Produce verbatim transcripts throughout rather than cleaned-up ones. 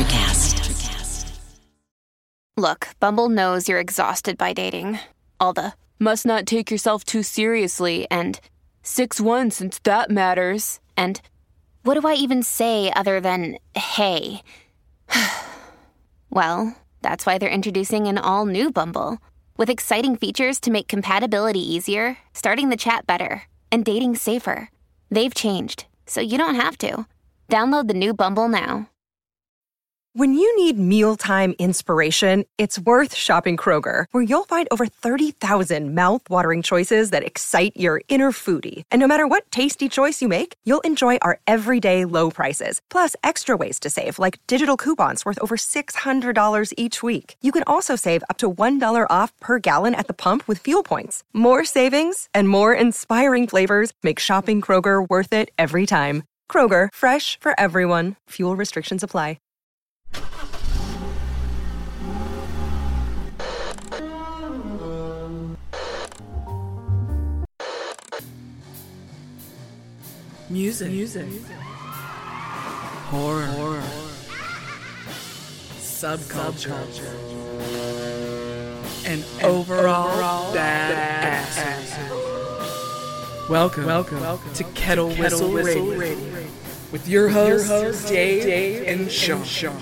Electricast. Look, Bumble knows you're exhausted by dating. All the must not take yourself too seriously and six one since that matters. And what do I even say other than hey? Well, that's why they're introducing an all-new Bumble with exciting features to make compatibility easier, starting the chat better, and dating safer. They've changed, so you don't have to. Download the new Bumble now. When you need mealtime inspiration, it's worth shopping Kroger, where you'll find over thirty thousand mouth-watering choices that excite your inner foodie. And no matter what tasty choice you make, you'll enjoy our everyday low prices, plus extra ways to save, like digital coupons worth over six hundred dollars each week. You can also save up to one dollar off per gallon at the pump with fuel points. More savings and more inspiring flavors make shopping Kroger worth it every time. Kroger, fresh for everyone. Fuel restrictions apply. Music. Music. Horror. Horror. Subculture. Subculture. And, and overall, overall bad ass. Welcome, welcome, welcome to Kettle, to Kettle Whistle, Whistle Radio. Radio. With your hosts, your hosts Dave, Dave and, and Sean. Sean.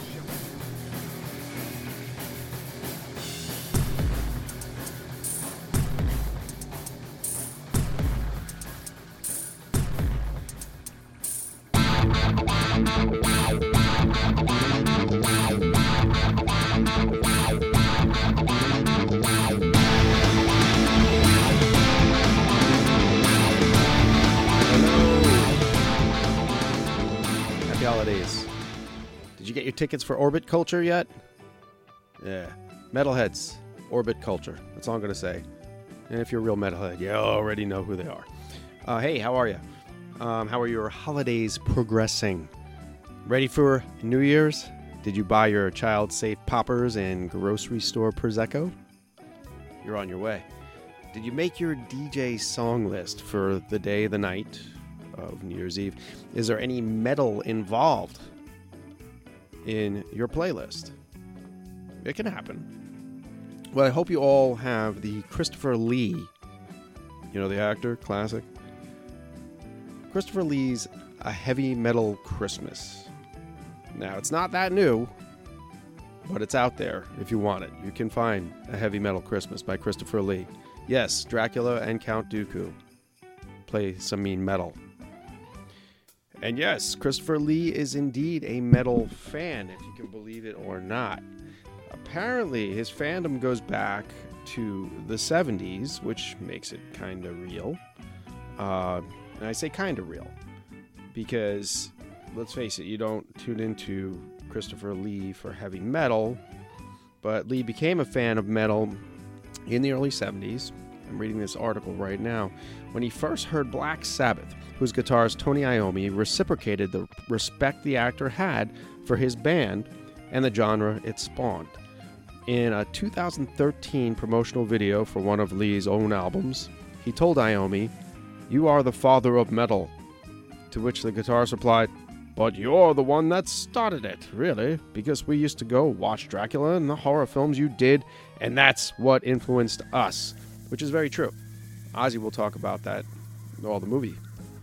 Get your tickets for Orbit Culture yet? Yeah. Metalheads. Orbit Culture. That's all I'm going to say. And if you're a real metalhead, you already know who they are. Uh, hey, how are you? Um, how are your holidays progressing? Ready for New Year's? Did you buy your child safe poppers and grocery store Prosecco? You're on your way. Did you make your D J song list for the day, the night of New Year's Eve? Is there any metal involved in your playlist? It can happen. Well, I hope you all have the Christopher Lee, you know, the actor, classic. Christopher Lee's A Heavy Metal Christmas. Now, it's not that new, but it's out there if you want it. You can find A Heavy Metal Christmas by Christopher Lee. Yes, Dracula and Count Dooku play some mean metal. And yes, Christopher Lee is indeed a metal fan, if you can believe it or not. Apparently, his fandom goes back to the seventies, which makes it kind of real. Uh, and I say kind of real because, let's face it, you don't tune into Christopher Lee for heavy metal, but Lee became a fan of metal in the early seventies. I'm reading this article right now. When he first heard Black Sabbath, whose guitarist Tony Iommi reciprocated the respect the actor had for his band and the genre it spawned. In a two thousand thirteen promotional video for one of Lee's own albums, he told Iommi, "You are the father of metal." To which the guitarist replied, "But you're the one that started it, really, because we used to go watch Dracula and the horror films you did, and that's what influenced us." Which is very true. Ozzy will talk about that, well, the movie.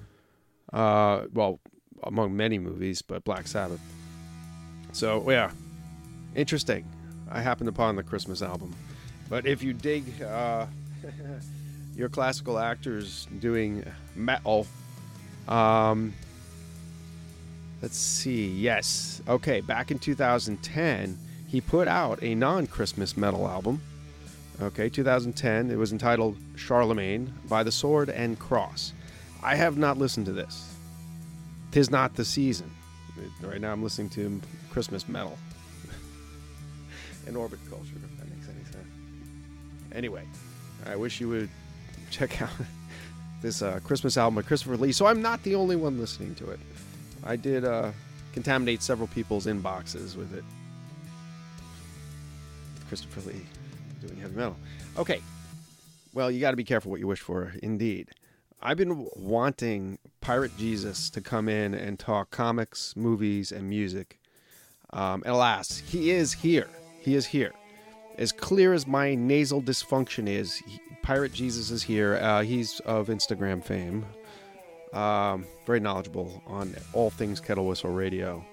Uh, well, among many movies, but Black Sabbath. So, yeah, interesting. I happened upon the Christmas album. But if you dig uh, your classical actors doing metal, um, let's see, yes. Okay, back in two thousand ten, he put out a non-Christmas metal album. Okay, two thousand ten, it was entitled Charlemagne by the Sword and Cross. I have not listened to this. 'Tis not the season. Right now I'm listening to Christmas metal. And Orbit Culture, if that makes any sense. Anyway, I wish you would check out this uh, Christmas album by Christopher Lee. So I'm not the only one listening to it. I did uh, contaminate several people's inboxes with it. With Christopher Lee doing heavy metal. Okay. Well, you got to be careful what you wish for, indeed. I've been wanting Pirate Jesus to come in and talk comics, movies, and music. Um, and alas, he is here. He is here. As clear as my nasal dysfunction is, he, Pirate Jesus is here. Uh, he's of Instagram fame. Um, very knowledgeable on all things Kettle Whistle Radio.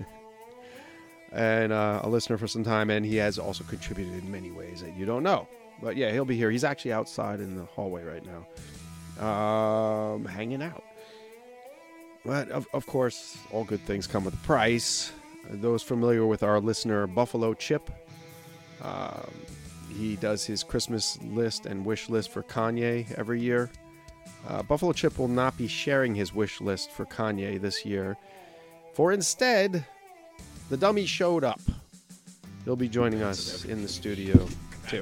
and uh, a listener for some time, and he has also contributed in many ways that you don't know. But yeah, he'll be here. He's actually outside in the hallway right now, um, hanging out. But of, of course, all good things come with a price. Those familiar with our listener, Buffalo Chip, um, he does his Christmas list and wish list for Kanye every year. Uh, Buffalo Chip will not be sharing his wish list for Kanye this year, for instead, the dummy showed up. He'll be joining us in the studio, too.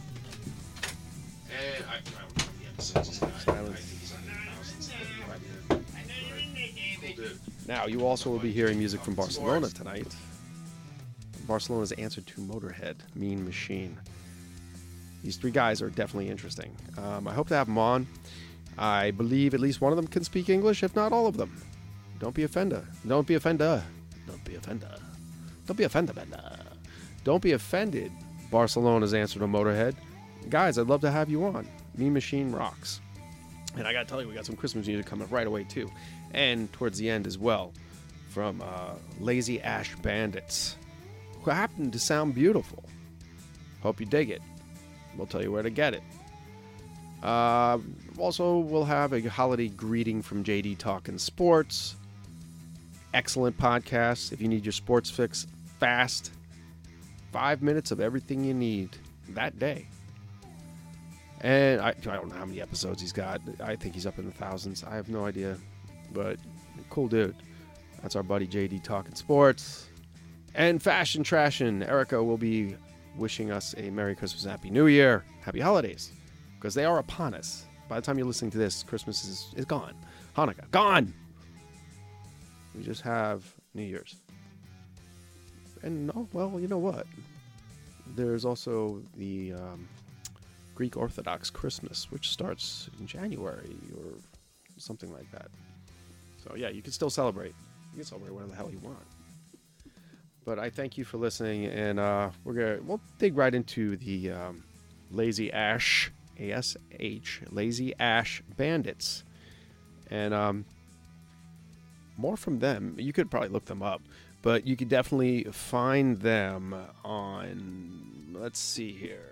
Now, you also will be hearing music from Barcelona tonight. Barcelona's answer to Motorhead, Mean Machine. These three guys are definitely interesting. Um, I hope to have them on. I believe at least one of them can speak English, if not all of them. Don't be offended. Don't be offended. Don't be offended. Don't be offended. Don't be offended, Barcelona's answer to Motorhead. Guys, I'd love to have you on. Mean Machine rocks. And I got to tell you, we got some Christmas music coming up right away, too. And towards the end as well, from uh, Lazy Ash Bandits, who happen to sound beautiful. Hope you dig it. We'll tell you where to get it. Uh, also, we'll have a holiday greeting from J D Talkin' Sports. Excellent podcast. If you need your sports fix fast, five minutes of everything you need that day. And I, I don't know how many episodes he's got. I think he's up in the thousands. I have no idea. But cool dude. That's our buddy J D Talkin' Sports. And Fashion Trashin'. Erica will be wishing us a Merry Christmas and Happy New Year. Happy Holidays. Because they are upon us. By the time you're listening to this, Christmas is, is gone. Hanukkah, gone! We just have New Year's. And, oh, well, you know what? There's also the um, Greek Orthodox Christmas, which starts in January or something like that. So, yeah, you can still celebrate. You can celebrate whatever the hell you want. But I thank you for listening, and uh, we're gonna we'll dig right into the um, Lazy Ash, A S H, Lazy Ash Bandits, and um, more from them. You could probably look them up, but you could definitely find them on. Let's see here.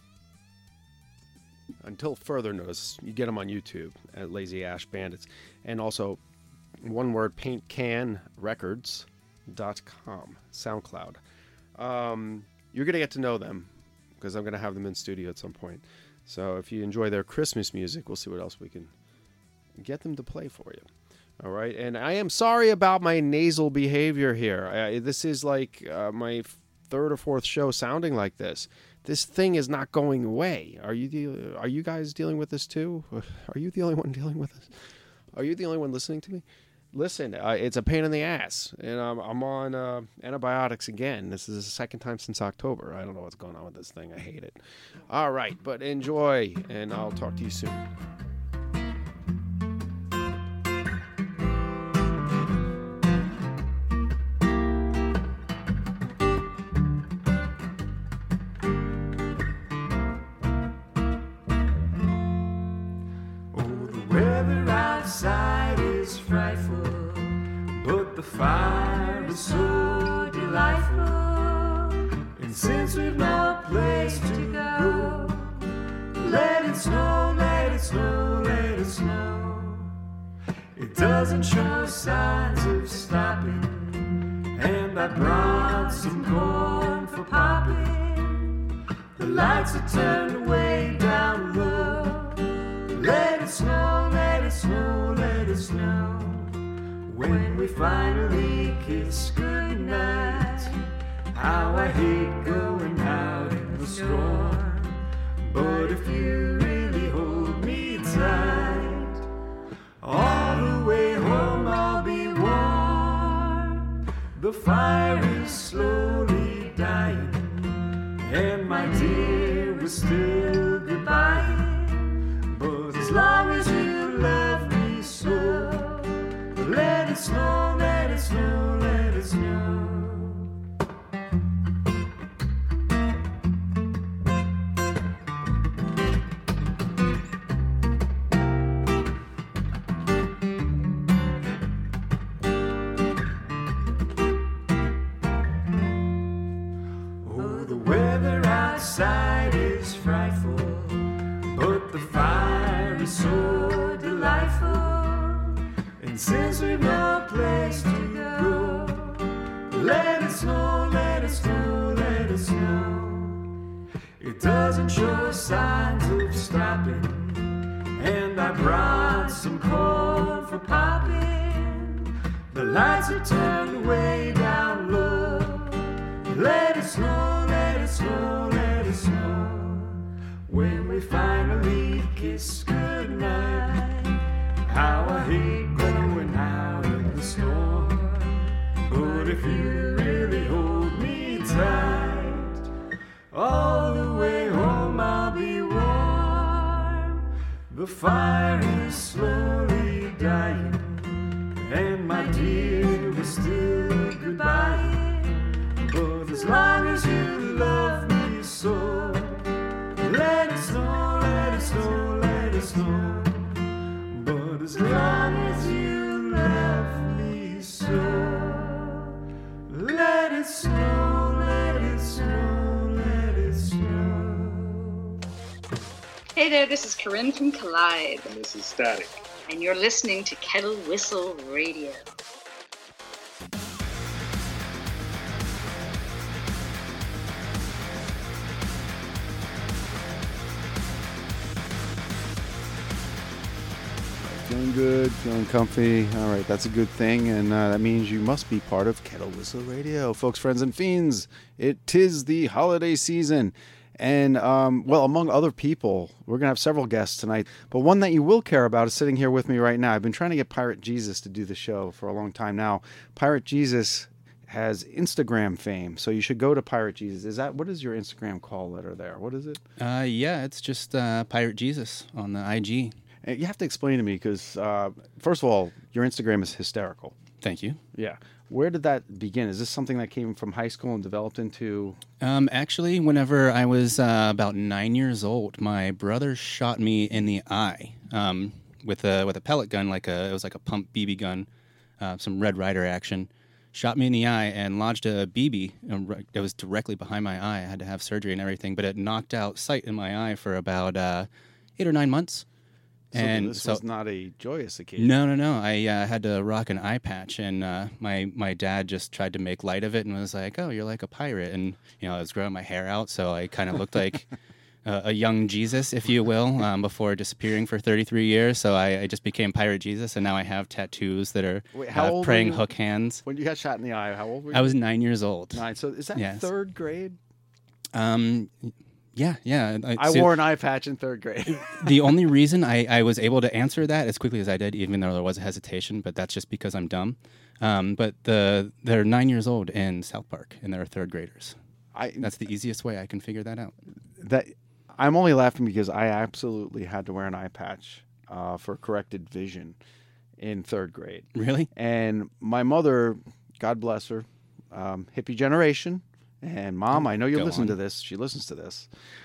Until further notice, you get them on YouTube at Lazy Ash Bandits, and also one word Paint Can Records. Dot com SoundCloud. Um, you're gonna get to know them because I'm gonna have them in studio at some point. So if you enjoy their Christmas music, we'll see what else we can get them to play for you. All right, and I am sorry about my nasal behavior here. I, this is like uh, my third or fourth show sounding like this. This thing is not going away. Are you de- Are you guys dealing with this too? Are you the only one dealing with this? Are you the only one listening to me? Listen, uh, it's a pain in the ass, and um, I'm on uh, antibiotics again. This is the second time since October. I don't know what's going on with this thing. I hate it. All right, but enjoy, and I'll talk to you soon. Oh, the weather outside is frightful, but the fire is so delightful. And since we've no place to go, let it snow, let it snow, let it snow. It doesn't show signs of stopping, and I brought some corn for popping. The lights are turned way down low. Let it snow, let it snow, let it snow. When we finally kiss goodnight, how I hate going out in the storm. But if you really hold me tight, all the way home I'll be warm. The fire is slowly dying, and my dear, we're still goodbye. But as long as you love me so, let it snow, let it snow, let it snow. since we've no place to go, let it snow, let it snow, let it snow. It doesn't show signs of stopping, and I brought some corn for popping. The lights are turned way down low. Let it snow, let it snow, let it snow. When we finally kiss goodnight, how I hate going out in the snow. But if you really hold me tight, all the way home I'll be warm. The fire is slowly dying, and my dear, we're still goodbye. But as long as you love me so, let it snow, let it snow, let it snow. But as long as you love me so, let it snow, let it snow, let it snow. Hey there, this is Corinne from Collide, And this is Static. and you're listening to Kettle Whistle Radio. Feeling good, feeling comfy. All right, that's a good thing, and uh, that means you must be part of Kettle Whistle Radio. Folks, friends, and fiends, it tis the holiday season. And, um, well, among other people, we're going to have several guests tonight, but one that you will care about is sitting here with me right now. I've been trying to get Pirate Jesus to do the show for a long time now. Pirate Jesus has Instagram fame, so you should go to Pirate Jesus. Is that, what is your Instagram call letter there? What is it? Uh, yeah, it's just uh, Pirate Jesus on the I G. And you have to explain to me because, uh, first of all, your Instagram is hysterical. Thank you. Yeah. Where did that begin? Is this something that came from high school and developed into... Um, actually, whenever I was uh, about nine years old, my brother shot me in the eye um, with a with a pellet gun, like a it was like a pump B B gun, uh, some Red Ryder action. Shot me in the eye and lodged a B B. It was directly behind my eye. I had to have surgery and everything, but it knocked out sight in my eye for about uh, eight or nine months. So And this so, was not a joyous occasion. No, no, no. I uh, had to rock an eye patch, and uh, my my dad just tried to make light of it and was like, "Oh, you're like a pirate." And you know, I was growing my hair out, so I kind of looked like a, a young Jesus, if you will, um, before disappearing for thirty-three years. So I, I just became Pirate Jesus, and now I have tattoos that are Wait, how uh, old praying were you? hook hands. When you got shot in the eye, how old were you? I was nine years old. nine. So is that Yes. third grade? Um, yeah, yeah. I so wore an eye patch in third grade. the only reason I, I was able to answer that as quickly as I did, even though there was a hesitation, but that's just because I'm dumb. Um, but the they're nine years old in South Park, and they're third graders. I That's the easiest way I can figure that out. that I'm only laughing because I absolutely had to wear an eye patch uh, for corrected vision in third grade. Really? And my mother, God bless her, um, hippie generation, and Mom, I know you Go listen on. to this. She listens to this.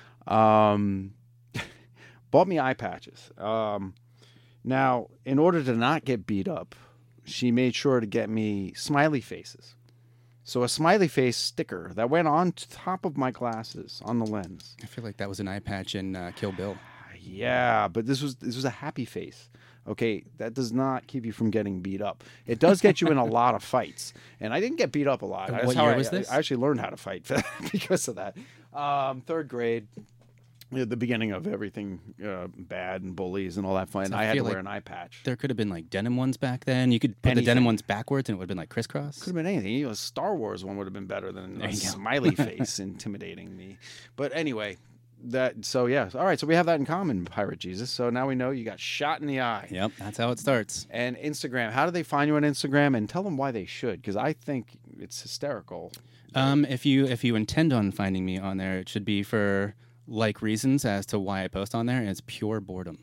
Um, bought me eye patches. Um, now, in order to not get beat up, she made sure to get me smiley faces. So a smiley face sticker that went on top of my glasses on the lens. I feel like that was an eye patch in uh, Kill Bill. Yeah, but this was this was a happy face. Okay, that does not keep you from getting beat up. It does get you in a lot of fights, and I didn't get beat up a lot. And That's what how year I, was this? I actually learned how to fight because of that. Um, third grade, at the beginning of everything uh, bad and bullies and all that fun. So I, I had to feel wear like an eye patch. There could have been like denim ones back then. You could put the Anything. denim ones backwards, and it would have been like crisscross. Could have been anything. You know, a Star Wars one would have been better than There a you go. smiley face intimidating me. But anyway, that so yeah. All right, so we have that in common, Pirate Jesus. So now we know you got shot in the eye. Yep, that's how it starts. And Instagram, how do they find you on Instagram? And tell them why they should, because I think it's hysterical. Um, if you if you intend on finding me on there, it should be for like reasons as to why I post on there, and it's pure boredom.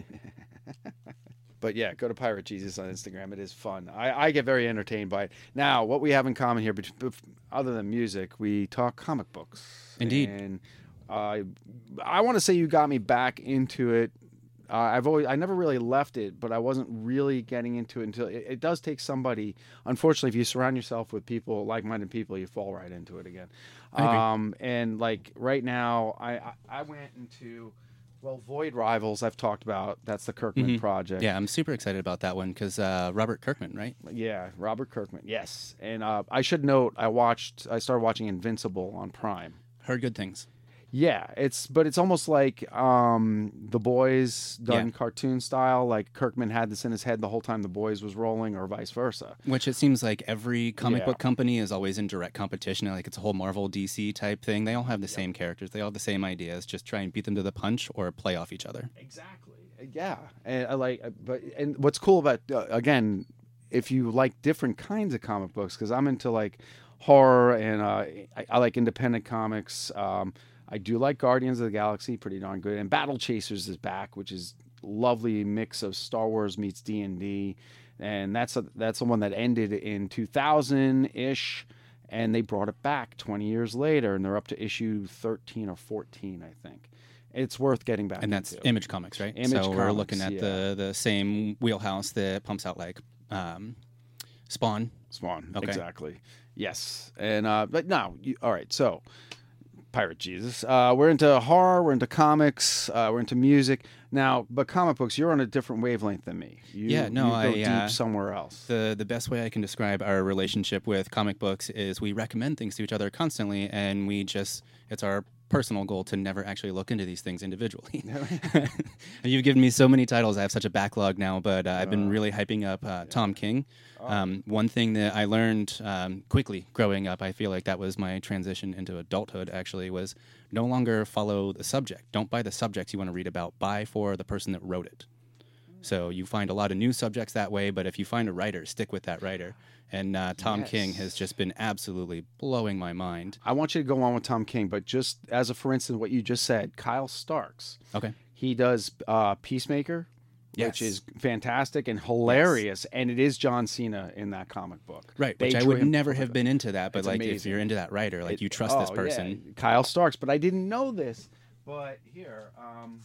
But yeah, go to Pirate Jesus on Instagram. It is fun. I, I get very entertained by it. Now, what we have in common here, bet- bef- other than music, we talk comic books. Indeed. And uh, I want to say you got me back into it. Uh, I've always, I never really left it, but I wasn't really getting into it until it, it does take somebody. Unfortunately, if you surround yourself with people, like-minded people, you fall right into it again. I agree. Um, and like right now, I, I I went into Well, Void Rivals, I've talked about. That's the Kirkman Mhm. project. Yeah, I'm super excited about that one because uh, Robert Kirkman, right? Yeah, Robert Kirkman. Yes, and uh, I should note, I watched. I started watching Invincible on Prime. Heard good things. Yeah, it's but it's almost like um, The Boys done Yeah. cartoon style. Like Kirkman had this in his head the whole time The Boys was rolling, or vice versa. Which it seems like every comic Yeah. book company is always in direct competition. Like it's a whole Marvel D C type thing. They all have the same characters. They all have the same ideas. Just try and beat them to the punch or play off each other. Exactly. Yeah, and I like. But and what's cool about uh, again, if you like different kinds of comic books, because I'm into like horror and uh, I, I like independent comics. Um, I do like Guardians of the Galaxy, pretty darn good, and Battle Chasers is back, which is lovely mix of Star Wars meets D and D, and that's a, that's the one that ended in two thousand ish, and they brought it back twenty years later, and they're up to issue thirteen or fourteen, I think. It's worth getting back. And that's into. Image Comics, right? Image so we're Comics, looking at yeah. the the same wheelhouse that pumps out like um, Spawn. Spawn. Okay. Exactly. Yes. And uh, but no. You, all right. So, Pirate Jesus. Uh, we're into horror. We're into comics. Uh, we're into music. Now, but comic books, you're on a different wavelength than me. You, Yeah, no, you go I, deep uh, somewhere else. The the best way I can describe our relationship with comic books is we recommend things to each other constantly, and we just it's our personal goal to never actually look into these things individually. You've given me so many titles. I have such a backlog now, but uh, I've been really hyping up uh, Tom King. Um, one thing that I learned um, quickly growing up, I feel like that was my transition into adulthood, actually, was no longer follow the subject. Don't buy the subjects you want to read about. Buy for the person that wrote it. So you find a lot of new subjects that way, but if you find a writer, stick with that writer. And uh, Tom Yes. King has just been absolutely blowing my mind. I want you to go on with Tom King, but just as a for instance, what you just said, Kyle Starks. Okay. He does uh, Peacemaker, Yes. which is fantastic and hilarious, and it is John Cena in that comic book. Right, They which I drew would him never perfect. have been into that, but It's like if amazing. you're into that writer, like It- you trust this oh, person. yeah, Kyle Starks, but I didn't know this. But here, um,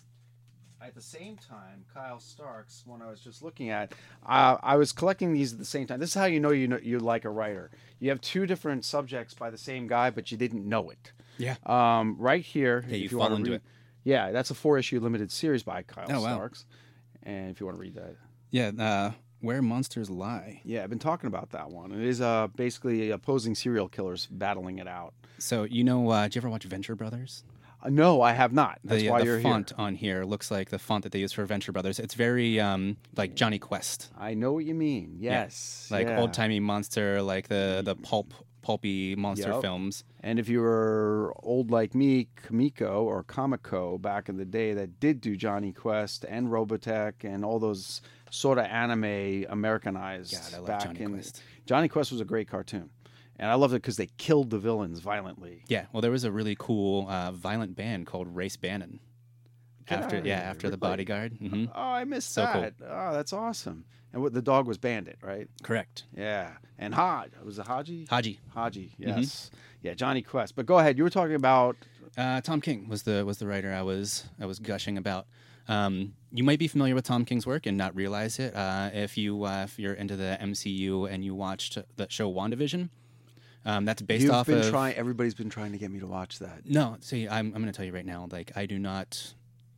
at the same time, Kyle Starks, when I was just looking at, uh, I was collecting these at the same time. This is how you know you know you like a writer. You have two different subjects by the same guy, but you didn't know it. Yeah. Um, right here, Yeah, if you wanna fall into read- it. Yeah, that's a four-issue limited series by Kyle Oh, wow. Starks. And if you want to read that. Yeah, uh, Where Monsters Lie. Yeah, I've been talking about that one. It is uh, basically opposing serial killers battling it out. So, you know, uh, did you ever watch Venture Brothers? Uh, no, I have not. That's the why the you're font here. on here looks like the font that they use for Venture Brothers. It's very um, like Johnny Quest. I know what you mean. Yeah. Yes. Like yeah. old timey monster, like the, the pulp pulpy monster Yep. films. And if you were old like me, Kamiko or Comico back in the day that did do Johnny Quest and Robotech and all those sort of anime Americanized God, I love back Johnny in Quest. Johnny Quest was a great cartoon. And I loved it because they killed the villains violently. Yeah, well, there was a really cool uh, violent band called Race Bannon. Get After outta yeah, here, after the really? Bodyguard. hmm Oh, I missed So cool. that. Oh, that's awesome. And what the dog was Bandit, right? Correct. Yeah. And Hodge. Was it Haji? Haji. Haji, Mm-hmm. yes. Yeah, Johnny Quest. But go ahead. You were talking about Uh, Tom King was the was the writer I was I was gushing about. Um, you might be familiar with Tom King's work and not realize it. Uh, if you uh, if you're into the M C U and you watched the show WandaVision, um, that's based You've off been of. trying. Everybody's been trying to get me to watch that. No, see, I'm I'm going to tell you right now. Like, I do not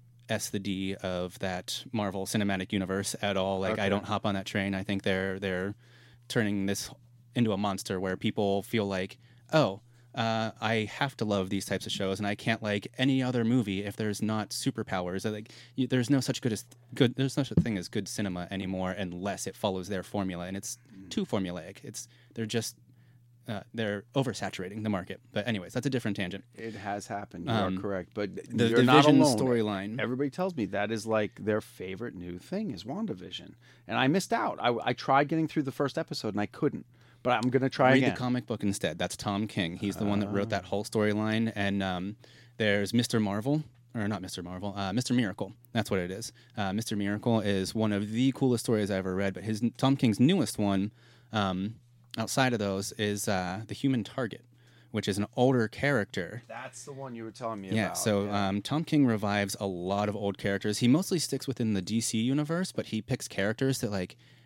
S the D of that Marvel Cinematic Universe at all. Like, Okay. I don't hop on that train. I think they're they're turning this into a monster where people feel like, oh, uh, I have to love these types of shows, and I can't like any other movie if there's not superpowers. Like, you, there's no such good as good. There's no such thing as good cinema anymore unless it follows their formula, and it's too formulaic. It's they're just uh, they're oversaturating the market. But anyways, that's a different tangent. It has happened. You Um, are correct. But The you're not Division alone. storyline. Everybody tells me that is like their favorite new thing is WandaVision, and I missed out. I, I tried getting through the first episode and I couldn't. But I'm gonna try Read again. the comic book instead. That's Tom King. He's the one that wrote that whole storyline. And um, there's Mister Marvel, or not Mister Marvel, uh, Mister Miracle. That's what it is. Uh, Mister Miracle is one of the coolest stories I've ever read. But his Tom King's newest one, um, outside of those, is uh, The Human Target, which is an older character. That's the one you were telling me Yeah, about. so yeah. Um, Tom King revives a lot of old characters. He mostly sticks within the D C universe, but he picks characters that like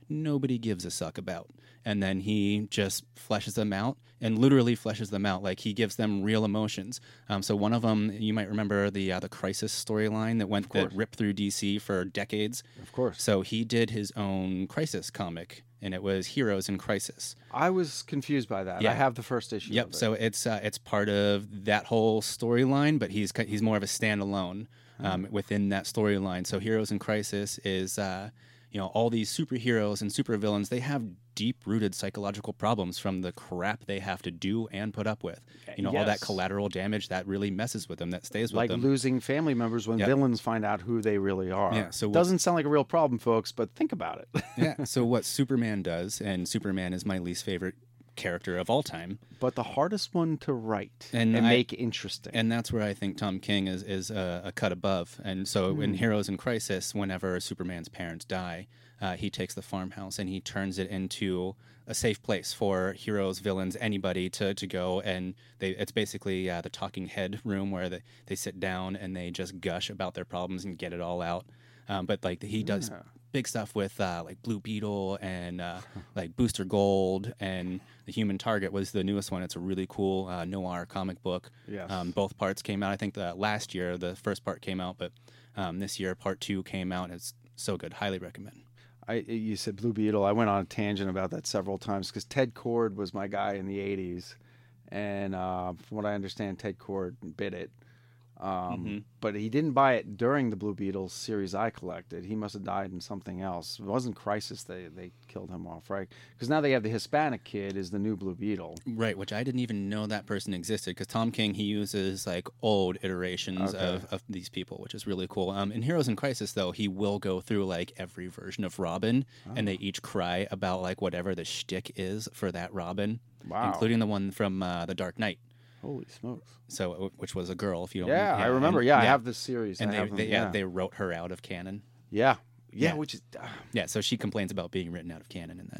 nobody gives a suck about. And then he just fleshes them out and literally fleshes them out. Like, he gives them real emotions. Um, so one of them, you might remember the uh, the Crisis storyline that went that ripped through D C for decades. Of course. So he did his own Crisis comic, and it was Heroes in Crisis. I was confused by that. Yeah. I have the first issue. Yep. Of it. So it's uh, it's part of that whole storyline, but he's he's more of a standalone um, within that storyline. So Heroes in Crisis is uh, you know, all these superheroes and supervillains. They have deep-rooted psychological problems from the crap they have to do and put up with. You know, all that Yes. collateral damage that really messes with them, that stays with like them. losing family members when Yep. villains find out who they really are. Yeah, so what- doesn't sound like a real problem, folks, but think about it. Yeah. So what Superman does, and Superman is my least favorite character of all time. But the hardest one to write And and, I- make interesting. And that's where I think Tom King is is a, a cut above. And so in Heroes in Crisis, whenever Superman's parents die, uh, he takes the farmhouse and he turns it into a safe place for heroes, villains, anybody to, to go. And they it's basically uh, the talking head room where they, they sit down and they just gush about their problems and get it all out. Um, but like he does big stuff with uh, like Blue Beetle and uh, like Booster Gold, and the Human Target was the newest one. It's a really cool uh, noir comic book. Yes. Um, both parts came out. I think the last year the first part came out, but um, this year part two came out. And it's so good. Highly recommend. I, you said Blue Beetle. I went on a tangent about that several times because Ted Kord was my guy in the eighties. And uh, from what I understand, Ted Kord bit it. Um, Mm-hmm. But he didn't buy it during the Blue Beetle series I collected. He must have died in something else. It wasn't Crisis they, they killed him off, right? Because now they have the Hispanic kid is the new Blue Beetle. Right, which I didn't even know that person existed, because Tom King, he uses like old iterations Okay. of, of these people, which is really cool. Um, in Heroes in Crisis, though, he will go through like every version of Robin, and they each cry about like whatever the shtick is for that Robin, Wow. including the one from uh, The Dark Knight. Holy smokes. So, which was a girl, if you don't. Yeah, I remember. and- Yeah, I have this series. And I they, have them, they, yeah, yeah. they wrote her out of canon. yeah. Yeah, Yeah. which is uh, Yeah, so she complains about being written out of canon in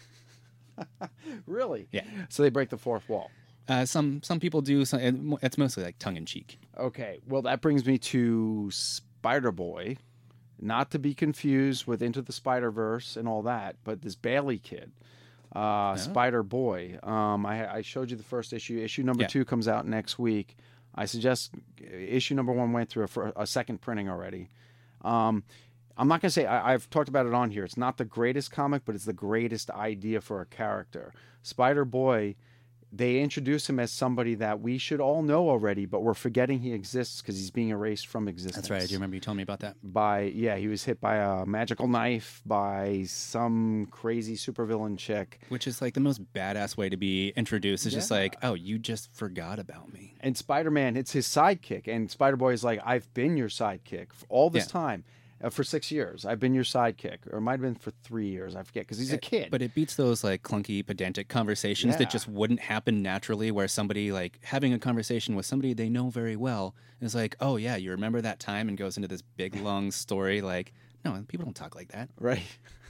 that. really. Yeah. So they break the fourth wall. Uh, some some people do. Some, it- it's mostly like tongue in cheek. Okay. Well, that brings me to Spider Boy, not to be confused with Into the Spider Verse and all that, but this Bailey kid, uh, Spider Boy. Um, I, I showed you the first issue. Issue number Yeah. two comes out next week. I suggest issue number one went through a, fir- a second printing already. Um, I'm not going to say, I, I've talked about it on here. It's not the greatest comic, but it's the greatest idea for a character. Spider Boy, they introduce him as somebody that we should all know already, but we're forgetting he exists because he's being erased from existence. That's right. I do remember you telling me about that. By, yeah, he was hit by a magical knife by some crazy supervillain chick. Which is like the most badass way to be introduced. It's just like, oh, you just forgot about me. And Spider-Man, it's his sidekick. And Spider-Boy is like, I've been your sidekick for all this Yeah. time. Uh, for six years. I've been your sidekick. Or it might have been for three years. I forget. Because he's a kid. But it beats those like clunky, pedantic conversations Yeah. that just wouldn't happen naturally, where somebody like having a conversation with somebody they know very well is like, oh, yeah, you remember that time, and goes into this big, long story. Like, no, people don't talk like that. Right.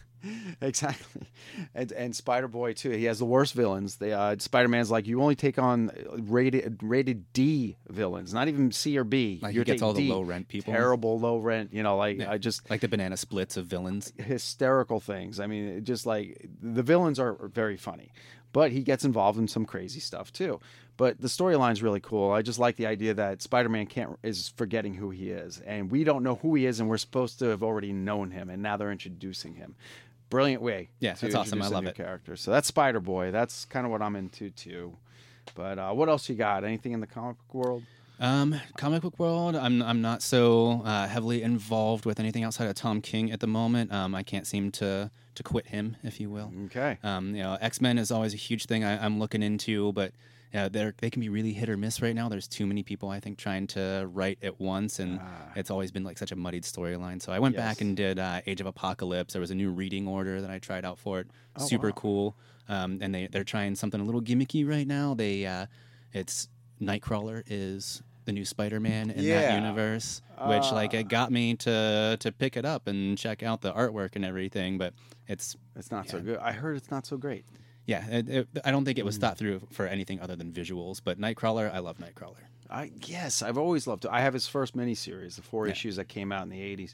Exactly. And and Spider-Boy too. He has the worst villains. The uh, Spider-Man's like, you only take on rated rated D villains, not even C or B. Like, you he gets take all the D. low rent people. Terrible low rent. You know, like Yeah. I just Like the banana splits of villains. hysterical things. I mean, it just like the villains are very funny, but he gets involved in some crazy stuff too. But the storyline's really cool. I just like the idea that Spider-Man can't is forgetting who he is, and we don't know who he is, and we're supposed to have already known him, and now they're introducing him. Brilliant way. Yeah, to that's awesome. introduce I a love new it. Character. So that's Spider Boy. That's kind of what I'm into too. But uh, what else you got? Anything in the comic book world? Um, comic book world, I'm I'm not so uh, heavily involved with anything outside of Tom King at the moment. Um, I can't seem to to quit him, if you will. Okay. Um, you know, X-Men is always a huge thing I, I'm looking into, but yeah, they're they can be really hit or miss right now. There's too many people, I think, trying to write at once, and it's always been like such a muddied storyline. So I went Yes. back and did uh, Age of Apocalypse. There was a new reading order that I tried out for it. Oh, Super wow. cool. Um, and they they're trying something a little gimmicky right now. They uh, it's Nightcrawler is the new Spider-Man in Yeah. that universe, which like it got me to to pick it up and check out the artwork and everything. But it's It's not so Yeah. good. I heard it's not so great. yeah, it, it, I don't think it was thought through for anything other than visuals. But Nightcrawler, I love Nightcrawler. I yes, I've always loved it. I have his first miniseries, the four issues that came out in the eighties.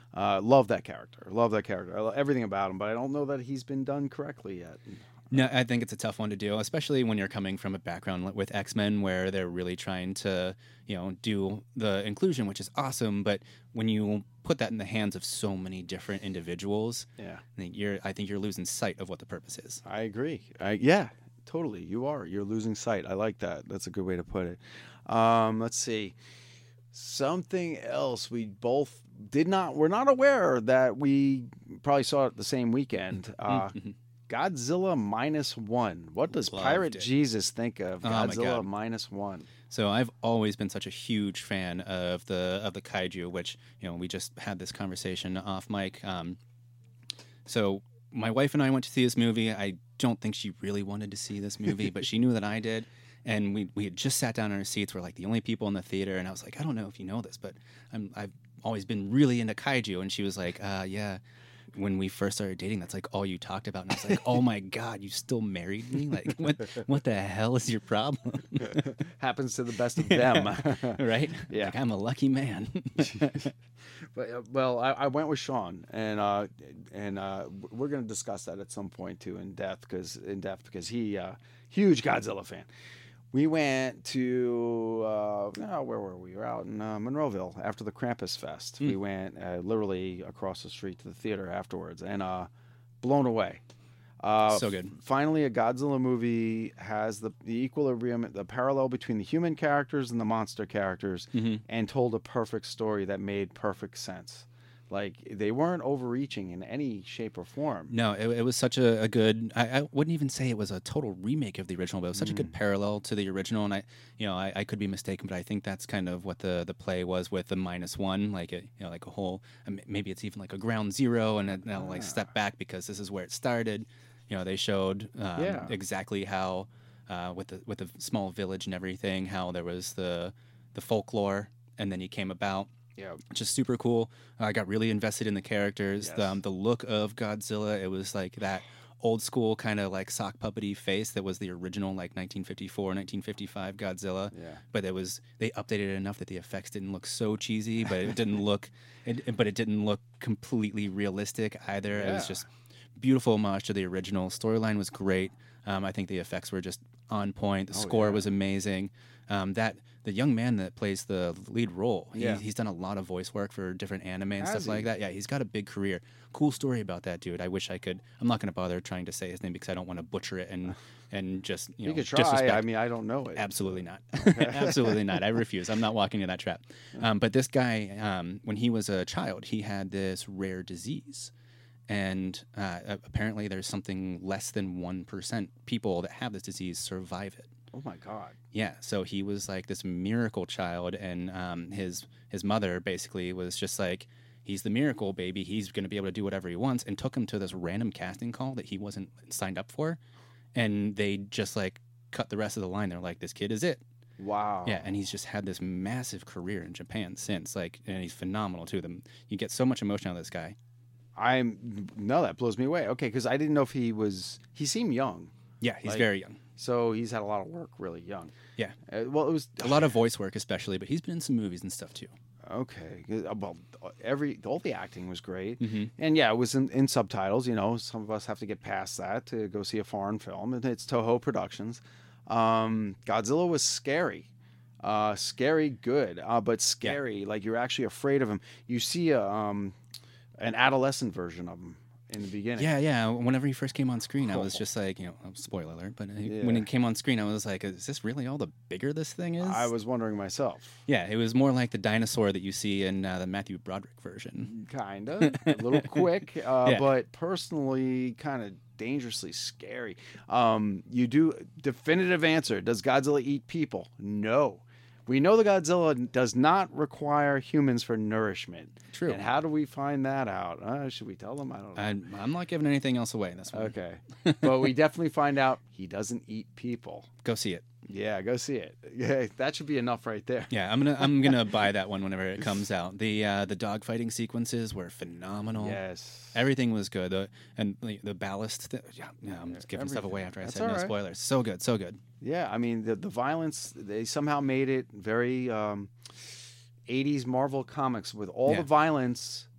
Uh, love that character. Love that character. I love everything about him, but I don't know that he's been done correctly yet. No, I think it's a tough one to do, especially when you're coming from a background with X-Men where they're really trying to, you know, do the inclusion, which is awesome. But when you put that in the hands of so many different individuals, Yeah. I think you're, I think you're losing sight of what the purpose is. I agree. I, yeah, totally. You are. You're losing sight. I like that. That's a good way to put it. Um, let's see. Something else we both did not, we're not aware that we probably saw it the same weekend. Uh, Godzilla minus one. What does Loved Pirate it. Jesus think of Oh my Godzilla God. minus one? So I've always been such a huge fan of the of the kaiju, which, you know, we just had this conversation off mic. Um, so my wife and I went to see this movie. I don't think she really wanted to see this movie, but she knew that I did. And we we had just sat down in our seats. We're like the only people in the theater. And I was like, I don't know if you know this, but I'm, I've always been really into kaiju. And she was like, uh, yeah. When we first started dating, that's like all you talked about. And I was like, oh my God, you still married me? Like, what what the hell is your problem? Happens to the best of them. Right? Yeah. Like, I'm a lucky man. But uh, well, I, I went with Sean, and uh, and uh, we're going to discuss that at some point too in depth because in depth because he uh, huge Godzilla fan. We went to uh, oh, where were we? We were out in uh, Monroeville after the Krampus Fest. We went uh, literally across the street to the theater afterwards, and uh, blown away. Uh, So good. f- finally, a Godzilla movie has the, the equilibrium, the parallel between the human characters and the monster characters, and told a perfect story that made perfect sense. Like, they weren't overreaching in any shape or form. No, it, it was such a, a good. I, I wouldn't even say it was a total remake of the original, but it was such a good parallel to the original. And I, you know, I, I could be mistaken, but I think that's kind of what the, the play was with the minus one, like a, you know, like a whole. Maybe it's even like a ground zero, and it, now like step back because this is where it started. You know, they showed um, Yeah. exactly how uh, with the with the small village and everything, how there was the the folklore, and then he came about. Yeah. Just super cool. I got really invested in the characters. Yes. The, um, the look of Godzilla, it was like that old school kind of like sock puppety face that was the original like nineteen fifty-four, nineteen fifty-five Godzilla. Yeah. But it was they updated it enough that the effects didn't look so cheesy, but it didn't look, it, but it didn't look completely realistic either. It was Yeah. just beautiful homage to the original. Storyline was great. Um, I think the effects were just on point. The Oh, score yeah. was amazing. Um, that the young man that plays the lead role, he, Yeah. he's done a lot of voice work for different anime and Has stuff he? like that. Yeah, he's got a big career. Cool story about that dude. I wish I could. I'm not going to bother trying to say his name because I don't want to butcher it and and just you You know could try. disrespect. I mean, I don't know it. Absolutely not. Absolutely not. I refuse. I'm not walking into that trap. Um, but this guy, um, when he was a child, he had this rare disease. And uh, apparently there's something less than one percent people that have this disease survive it. Oh my God. Yeah, so he was like this miracle child, and um, his his mother basically was just like, he's the miracle baby. He's going to be able to do whatever he wants, and took him to this random casting call that he wasn't signed up for, and they just like cut the rest of the line. They're like, this kid is it. Wow. Yeah, and he's just had this massive career in Japan since, like, and he's phenomenal too. Them, you get so much emotion out of this guy. I'm no, that blows me away. Okay, because I didn't know if he was. He seemed young, Yeah, he's Like- very young. so he's had a lot of work really young. Yeah, Uh, well, it was a lot of voice work especially, but he's been in some movies and stuff too. okay. uh, Well, every all the acting was great, Mm-hmm. and yeah, it was in, in subtitles. You know, some of us have to get past that to go see a foreign film, and it's Toho Productions. Um, Godzilla was scary. Uh, scary, good, uh, but scary. Like you're actually afraid of him. You see a um, an adolescent version of him in the beginning. Yeah, yeah. Whenever he first came on screen, I was just like, you know, oh, spoiler alert, but he, when Yeah. he came on screen, I was like, is this really all the bigger this thing is? I was wondering myself. Yeah, it was more like the dinosaur that you see in uh, the Matthew Broderick version. Kind of a little quick, uh, Yeah. but personally, kind of dangerously scary. Um, you do definitive answer: does Godzilla eat people? No. We know the Godzilla does not require humans for nourishment. True. And how do we find that out? Uh, should we tell them? I don't know. I'm, I'm not giving anything else away in this one. Okay. But we definitely find out he doesn't eat people. Go see it. Yeah, go see it. Yeah, that should be enough right there. Yeah, I'm gonna I'm gonna buy that one whenever it comes out. The uh, the dogfighting sequences were phenomenal. Yes. Everything was good. The, and the, the ballast. Th- yeah, yeah, I'm just giving stuff Everything. away after I That's said all no right. spoilers. So good, so good. Yeah, I mean the the violence, they somehow made it very um, eighties Marvel comics with all Yeah. the violence,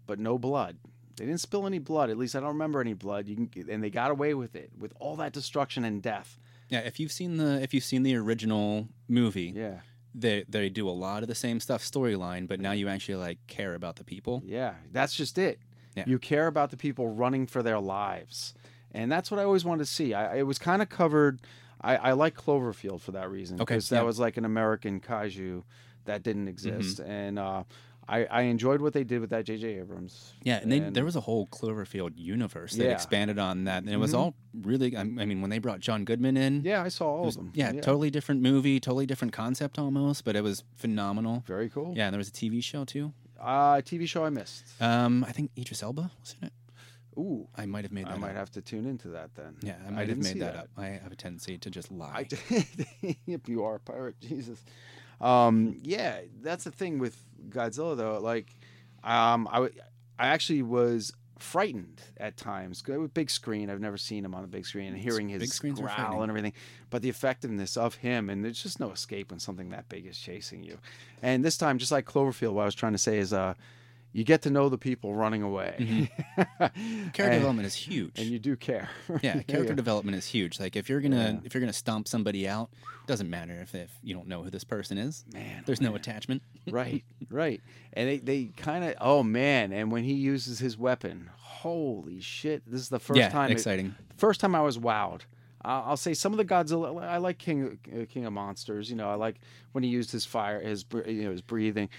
but no blood. They didn't spill any blood. At least I don't remember any blood. You can, and they got away with it with all that destruction and death. Yeah, if you've seen the if you've seen the original movie, Yeah, they they do a lot of the same stuff storyline, but now you actually like care about the people. yeah, that's just it. Yeah. You care about the people running for their lives, and that's what I always wanted to see. I, it was kind of covered. I, I like Cloverfield for that reason, Okay, because that yeah. was like an American kaiju that didn't exist, Mm-hmm. and uh, I, I enjoyed what they did with that J J Abrams. Yeah, and, they, there was a whole Cloverfield universe that Yeah. expanded on that, and it was all really. I mean, when they brought John Goodman in, yeah, I saw all it was- of them. Yeah, totally different movie, totally different concept almost, but it was phenomenal. Very cool. Yeah, and there was a T V show too. Uh, T V show I missed. Um, I think Idris Elba was in it. Ooh, I might have made that I might up. have to tune into that then. Yeah, I might have didn't made see that, up. I have a tendency to just lie. I if you are a pirate, Jesus. Um, yeah, that's the thing with Godzilla though. Like, um, I w- I actually was frightened at times. With big screen, I've never seen him on a big screen, and hearing Big his screens are growl frightening. and everything. But the effectiveness of him, and there's just no escape when something that big is chasing you. And this time, just like Cloverfield, what I was trying to say is, uh, you get to know the people running away. Character And- development is huge. and you do care. yeah, character Yeah. development is huge. Like if you're gonna Yeah. if you're gonna stomp somebody out, doesn't matter if, if you don't know who this person is. Man, oh There's no man. attachment. right, right. And they, they kind of, oh man, and when he uses his weapon, holy shit, this is the first yeah, time. it- exciting. first time I was wowed. Uh, I'll say some of the Godzilla, I like King uh, King of Monsters. You know, I like when he used his fire, his br- you know, his breathing.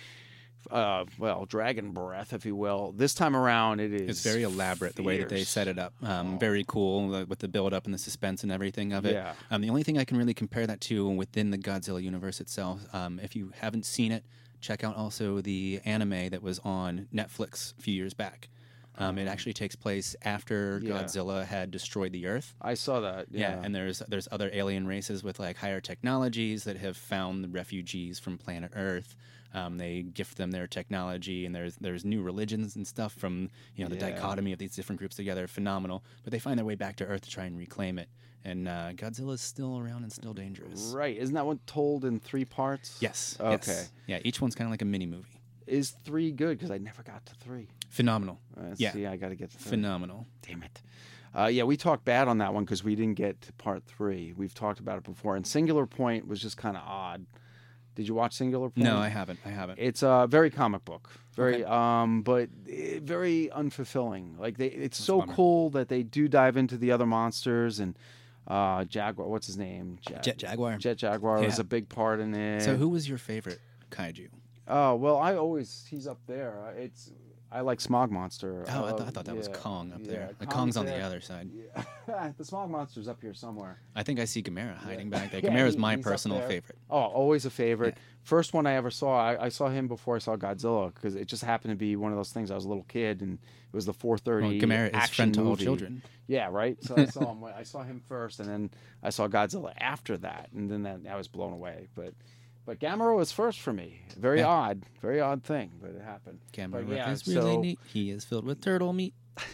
Uh, well, dragon breath, if you will. This time around, it is. It's very elaborate the way that they fierce. set it up. Um, Very cool uh, with the build up and the suspense and everything of it. Yeah. Um, the only thing I can really compare that to within the Godzilla universe itself, um, if you haven't seen it, check out also the anime that was on Netflix a few years back. Um, it actually takes place after Yeah. Godzilla had destroyed the Earth. I saw that. Yeah. Yeah, and there's there's other alien races with like higher technologies that have found the refugees from planet Earth. Um, they gift them their technology, and there's there's new religions and stuff from you know the Yeah. dichotomy of these different groups together. Phenomenal, but they find their way back to Earth to try and reclaim it. And uh, Godzilla's still around and still dangerous. right. Isn't that one told in three parts? Yes. Okay. yes. Yeah. Each one's kind of like a mini movie. Is three good? Because I never got to three. Phenomenal. Uh, Yeah. See, I got to get to three. Phenomenal. Damn it. Uh, yeah, we talked bad on that one because we didn't get to part three. We've talked about it before. And Singular Point was just kind of odd. Did you watch Singular Point? No, I haven't. I haven't. It's a very comic book, very, Okay. um, but eh, very unfulfilling. Like they, it's That's a so bummer. cool that they do dive into the other monsters and uh, Jaguar. What's his name? Jag- Jet Jaguar. Jet Jaguar was Yeah. a big part in it. So who was your favorite kaiju? Oh well, I always he's up there. Uh, It's I like Smog Monster. Oh, I, Uh, th- I thought that was yeah, Kong up yeah, there. The Kong's Kong's on the there. other side. Yeah. The Smog Monster's up here somewhere. I think I see Gamera hiding back there. Yeah, Gamera's he- my he's up personal there. favorite. Oh, always a favorite. First one I ever saw, I, I saw him before I saw Godzilla because it just happened to be one of those things. I was a little kid and it was the four thirty Well, Gamera is action friend to all movie. children. Yeah, right. So I saw him. I saw him first, and then I saw Godzilla after that, and then that, I was blown away. But but Gamera was first for me. Very Yeah. odd, very odd thing, but it happened. Gamera But yeah, is really so- neat. He is filled with turtle meat.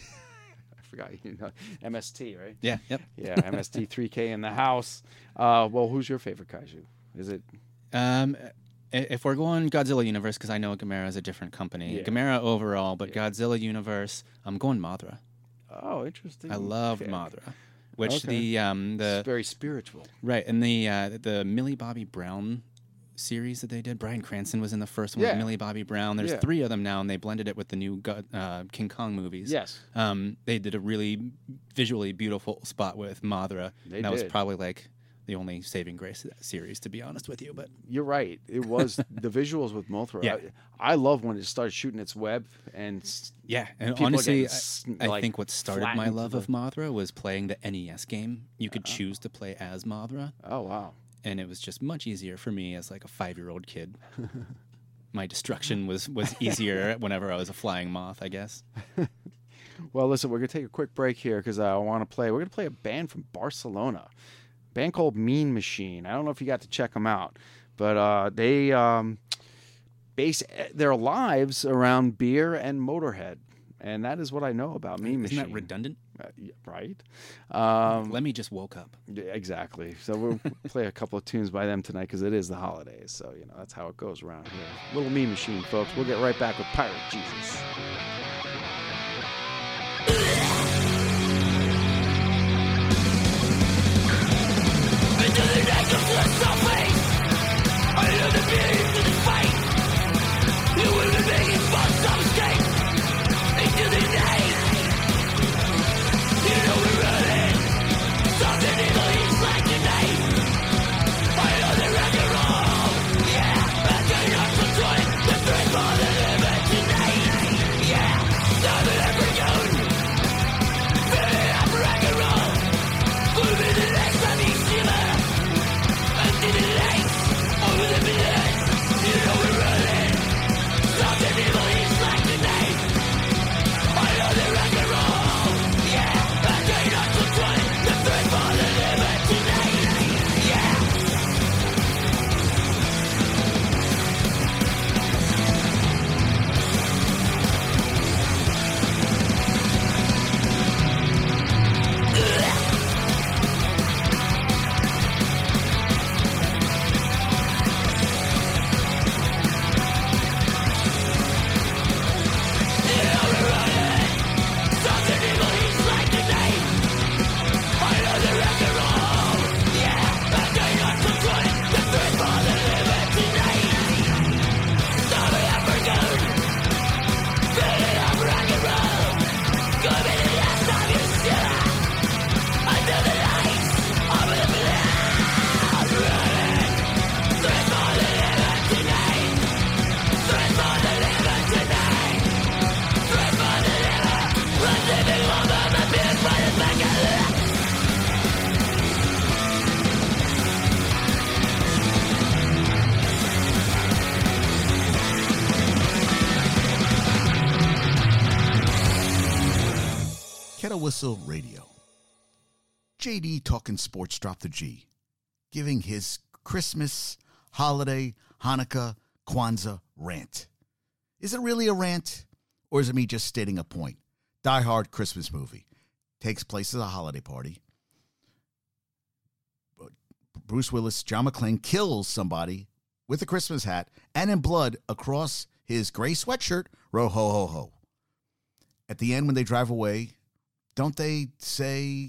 I forgot you know M S T, right? Yeah, yep. Yeah, M S T three K in the house. Uh, well, who's your favorite kaiju? Is it? Um, i- if we're going Godzilla universe, because I know Gamera is a different company. Yeah. Gamera overall, but Godzilla universe, I'm going Mothra. Oh, interesting. I love Okay. Mothra. Which Okay. the um the It's very spiritual. right and the uh, the Millie Bobby Brown series that they did. Bryan Cranston was in the first one. with Yeah. Millie Bobby Brown. There's Yeah. three of them now, and they blended it with the new God, uh, King Kong movies. Yes. Um, they did a really visually beautiful spot with Mothra. They and that was did. probably like the only saving grace of that series, to be honest with you. But You're right. It was the visuals with Mothra. Yeah. I, I love when it started shooting its web and s- yeah, and People are honestly, getting s- I, I like, think what started my flattened to love the- of Mothra was playing the N E S game. You could choose to play as Mothra, oh wow. and it was just much easier for me as like a five-year-old kid. My destruction was was easier whenever I was a flying moth, I guess. Well, listen, we're gonna take a quick break here because I want to play. We're gonna play a band from Barcelona, a band called Mean Machine. I don't know if you got to check them out, but uh, they um, base their lives around beer and Motorhead, and that is what I know about Mean Isn't Machine. that redundant? Uh, yeah, right? Um, Lemmy just woke up. yeah, exactly. So we'll play a couple of tunes by them tonight because it is the holidays. So you know that's how it goes around here. Little Mean Machine, folks. We'll get right back with Pirate Jesus. Kettle Whistle Radio. J D Talking Sports dropped the G, giving his Christmas, holiday, Hanukkah, Kwanzaa rant. Is it really a rant, or is it me just stating a point? Die Hard Christmas movie takes place at a holiday party. Bruce Willis, John McClane, kills somebody with a Christmas hat and in blood across his gray sweatshirt, ro ho ho ho. At the end when they drive away, don't they say,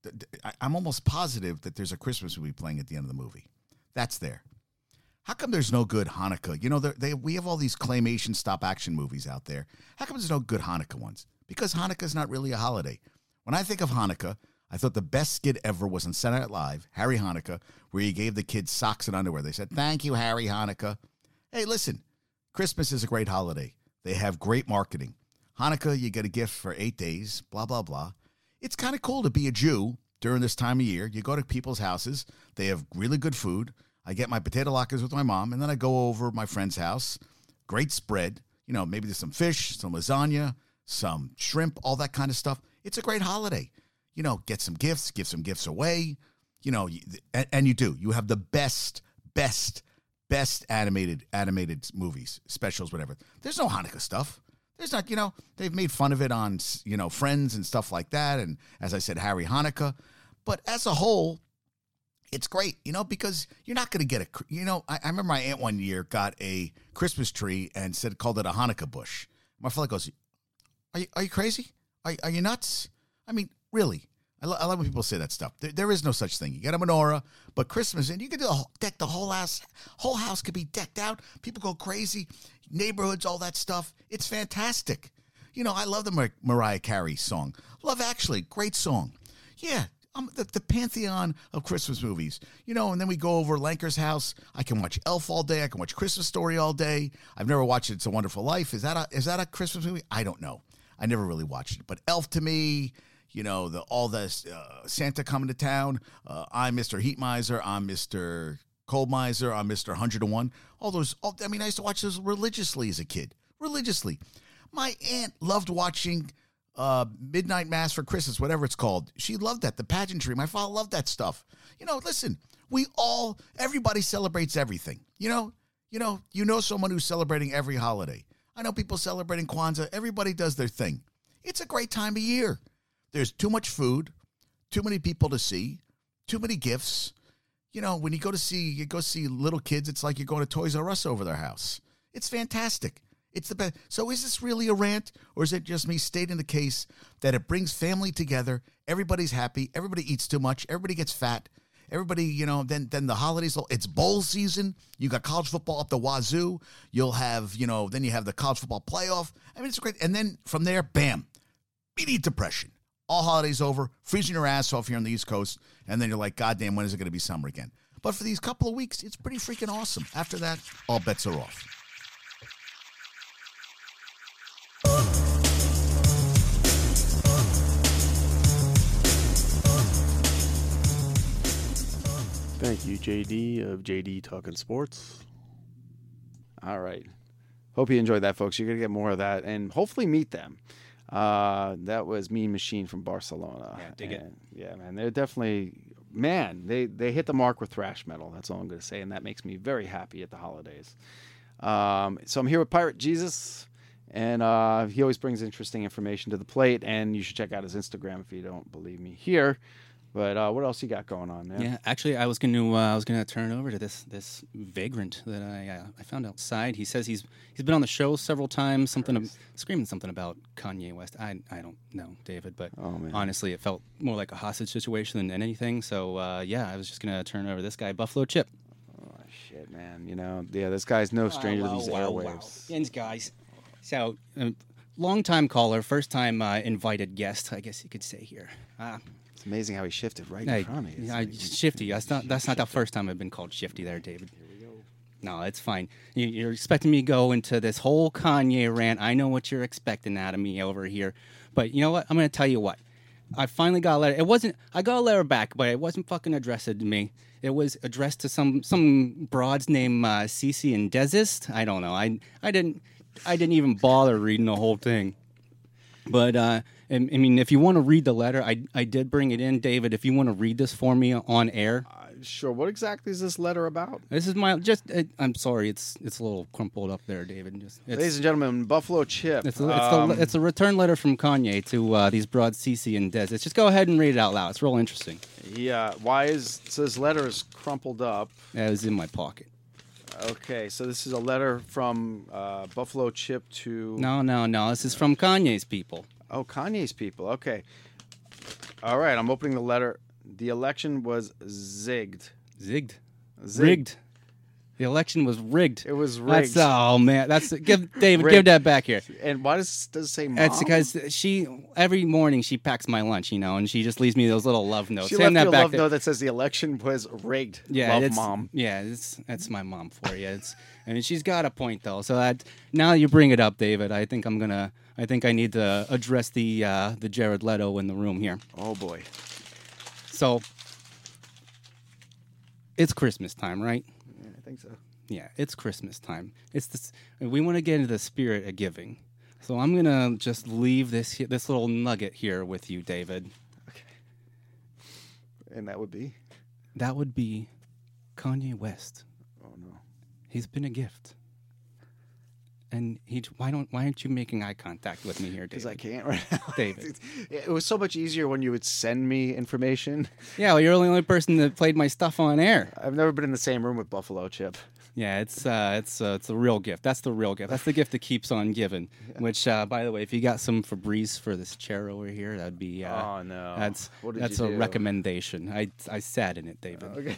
I'm almost positive that there's a Christmas movie playing at the end of the movie. That's there. How come there's no good Hanukkah? You know, they, we have all these claymation stop-action movies out there. How come there's no good Hanukkah ones? Because Hanukkah's not really a holiday. When I think of Hanukkah, I thought the best skit ever was on Saturday Night Live, Harry Hanukkah, where he gave the kids socks and underwear. They said, thank you, Harry Hanukkah. Hey, listen, Christmas is a great holiday. They have great marketing. Hanukkah, you get a gift for eight days, blah, blah, blah. It's kind of cool to be a Jew during this time of year. You go to people's houses. They have really good food. I get my potato latkes with my mom, and then I go over my friend's house. Great spread. You know, maybe there's some fish, some lasagna, some shrimp, all that kind of stuff. It's a great holiday. You know, get some gifts, give some gifts away. You know, and, and you do. You have the best, best, best animated animated movies, specials, whatever. There's no Hanukkah stuff. There's not, you know, they've made fun of it on, you know, Friends and stuff like that. And as I said, Harry Hanukkah. But as a whole, it's great, you know, because you're not going to get a, you know, I, I remember my aunt one year got a Christmas tree and said, called it a Hanukkah bush. My father goes, are you, are you crazy? Are, are you nuts? I mean, really? I, lo- I love when people say that stuff. There, there is no such thing. You get a menorah, but Christmas, and you can do a whole, deck the whole house. Whole house could be decked out. People go crazy. Neighborhoods, all that stuff. It's fantastic. You know, I love the Mar- Mariah Carey song. Love Actually, great song. Yeah, um, the, the pantheon of Christmas movies. You know, and then we go over Lanker's house. I can watch Elf all day. I can watch Christmas Story all day. I've never watched It's a Wonderful Life. Is that a, is that a Christmas movie? I don't know. I never really watched it. But Elf to me, you know, the all the uh, Santa coming to town. Uh, I'm Mister Heat Miser. I'm Mister Cold Miser. I'm Mister one hundred and one. All those, all, I mean, I used to watch those religiously as a kid. Religiously. My aunt loved watching uh, Midnight Mass for Christmas, whatever it's called. She loved that, the pageantry. My father loved that stuff. You know, listen, we all, everybody celebrates everything. You know, you know, you know someone who's celebrating every holiday. I know people celebrating Kwanzaa. Everybody does their thing. It's a great time of year. There's too much food, too many people to see, too many gifts. You know, when you go to see, you go see little kids, it's like you're going to Toys R Us over their house. It's fantastic. It's the best. So is this really a rant, or is it just me stating the case that it brings family together? Everybody's happy. Everybody eats too much. Everybody gets fat. Everybody, you know, then then the holidays, it's bowl season. You got college football up the wazoo. You'll have, you know, then you have the college football playoff. I mean, it's great. And then from there, bam, immediate depression. All holidays over, freezing your ass off here on the East Coast, and then you're like, God damn, when is it going to be summer again? But for these couple of weeks, it's pretty freaking awesome. After that, all bets are off. Thank you, J D of J D Talking Sports. All right. Hope you enjoyed that, folks. You're going to get more of that and hopefully meet them. Uh, that was Mean Machine from Barcelona. Yeah, dig and, it. Yeah, man. They're definitely, man, they, they hit the mark with thrash metal. That's all I'm going to say. And that makes me very happy at the holidays. Um, so I'm here with Pirate Jesus. And uh, he always brings interesting information to the plate. And you should check out his Instagram if you don't believe me here. But uh, what else you got going on, man? Yeah, actually, I was going to uh, I was going to turn it over to this this vagrant that I uh, I found outside. He says he's he's been on the show several times. Something of, screaming something about Kanye West. I I don't know, David, but oh, man. honestly, it felt more like a hostage situation than anything. So uh, yeah, I was just going to turn it over to this guy, Buffalo Chip. Oh shit, man. You know, yeah, this guy's no stranger wow, to these wow, airwaves. Wow. Ends, guys. So, uh, long time caller, first time uh, invited guest, I guess you could say here. Uh, It's amazing how he shifted right Hey, in front of me. I, shifty. That's not that's not the first time I've been called shifty there, David. Here we go. No, it's fine. You, you're expecting me to go into this whole Kanye rant. I know what you're expecting out of me over here. But you know what? I'm going to tell you what. I finally got a letter. It wasn't, I got a letter back, but it wasn't fucking addressed to me. It was addressed to some some broads named uh, Cece and Desist. I don't know. I I didn't I didn't even bother reading the whole thing. But uh, and, I mean, if you want to read the letter, I I did bring it in, David. If you want to read this for me on air, Uh, sure. What exactly is this letter about? this is my just. It, I'm sorry, it's it's a little crumpled up there, David. Just it's, Ladies and gentlemen, Buffalo Chip. It's a, it's, um, the, it's a return letter from Kanye to uh, these broads, Cece and Des. It's just go ahead and read it out loud. It's real interesting. Yeah. Why is so this letter is crumpled up? Yeah, it was in my pocket. Okay, so this is a letter from uh, Buffalo Chip to No, no, no. This is from Kanye's people. oh Kanye's people. Okay. All right, I'm opening the letter. The election was zigged. Zigged. Zigged. Rigged. The election was rigged. It was rigged. That's oh man. That's give David. Rigged. Give that back here. And why does does it say mom? That's because she every morning she packs my lunch, you know, and she just leaves me those little love notes. she Hand left that me a back love there. note that says the election was rigged. Yeah, Love it's, mom. Yeah, it's that's my mom for you. It's I mean she's got a point though. So that now you bring it up, David. I think I'm gonna. I think I need to address the uh, the Jared Leto in the room here. Oh boy. So it's Christmas time, right? Yeah, I think so. Yeah, it's Christmas time. It's this. We want to get into the spirit of giving. So I'm gonna just leave this he- this little nugget here with you, David. Okay. And that would be? That would be Kanye West. Oh no. He's been a gift. And he, why don't, why aren't you making eye contact with me here, David? Because I can't right now. David. It was so much easier when you would send me information. Yeah, well, you're the only person that played my stuff on air. I've never been in the same room with Buffalo Chip. Yeah, it's uh, it's uh, it's a real gift. That's the real gift. That's the gift that keeps on giving. Yeah. Which, uh, by the way, if you got some Febreze for this chair over here, that'd be. Uh, oh no. That's what did that's you a do? recommendation. I I sat in it, David. Okay.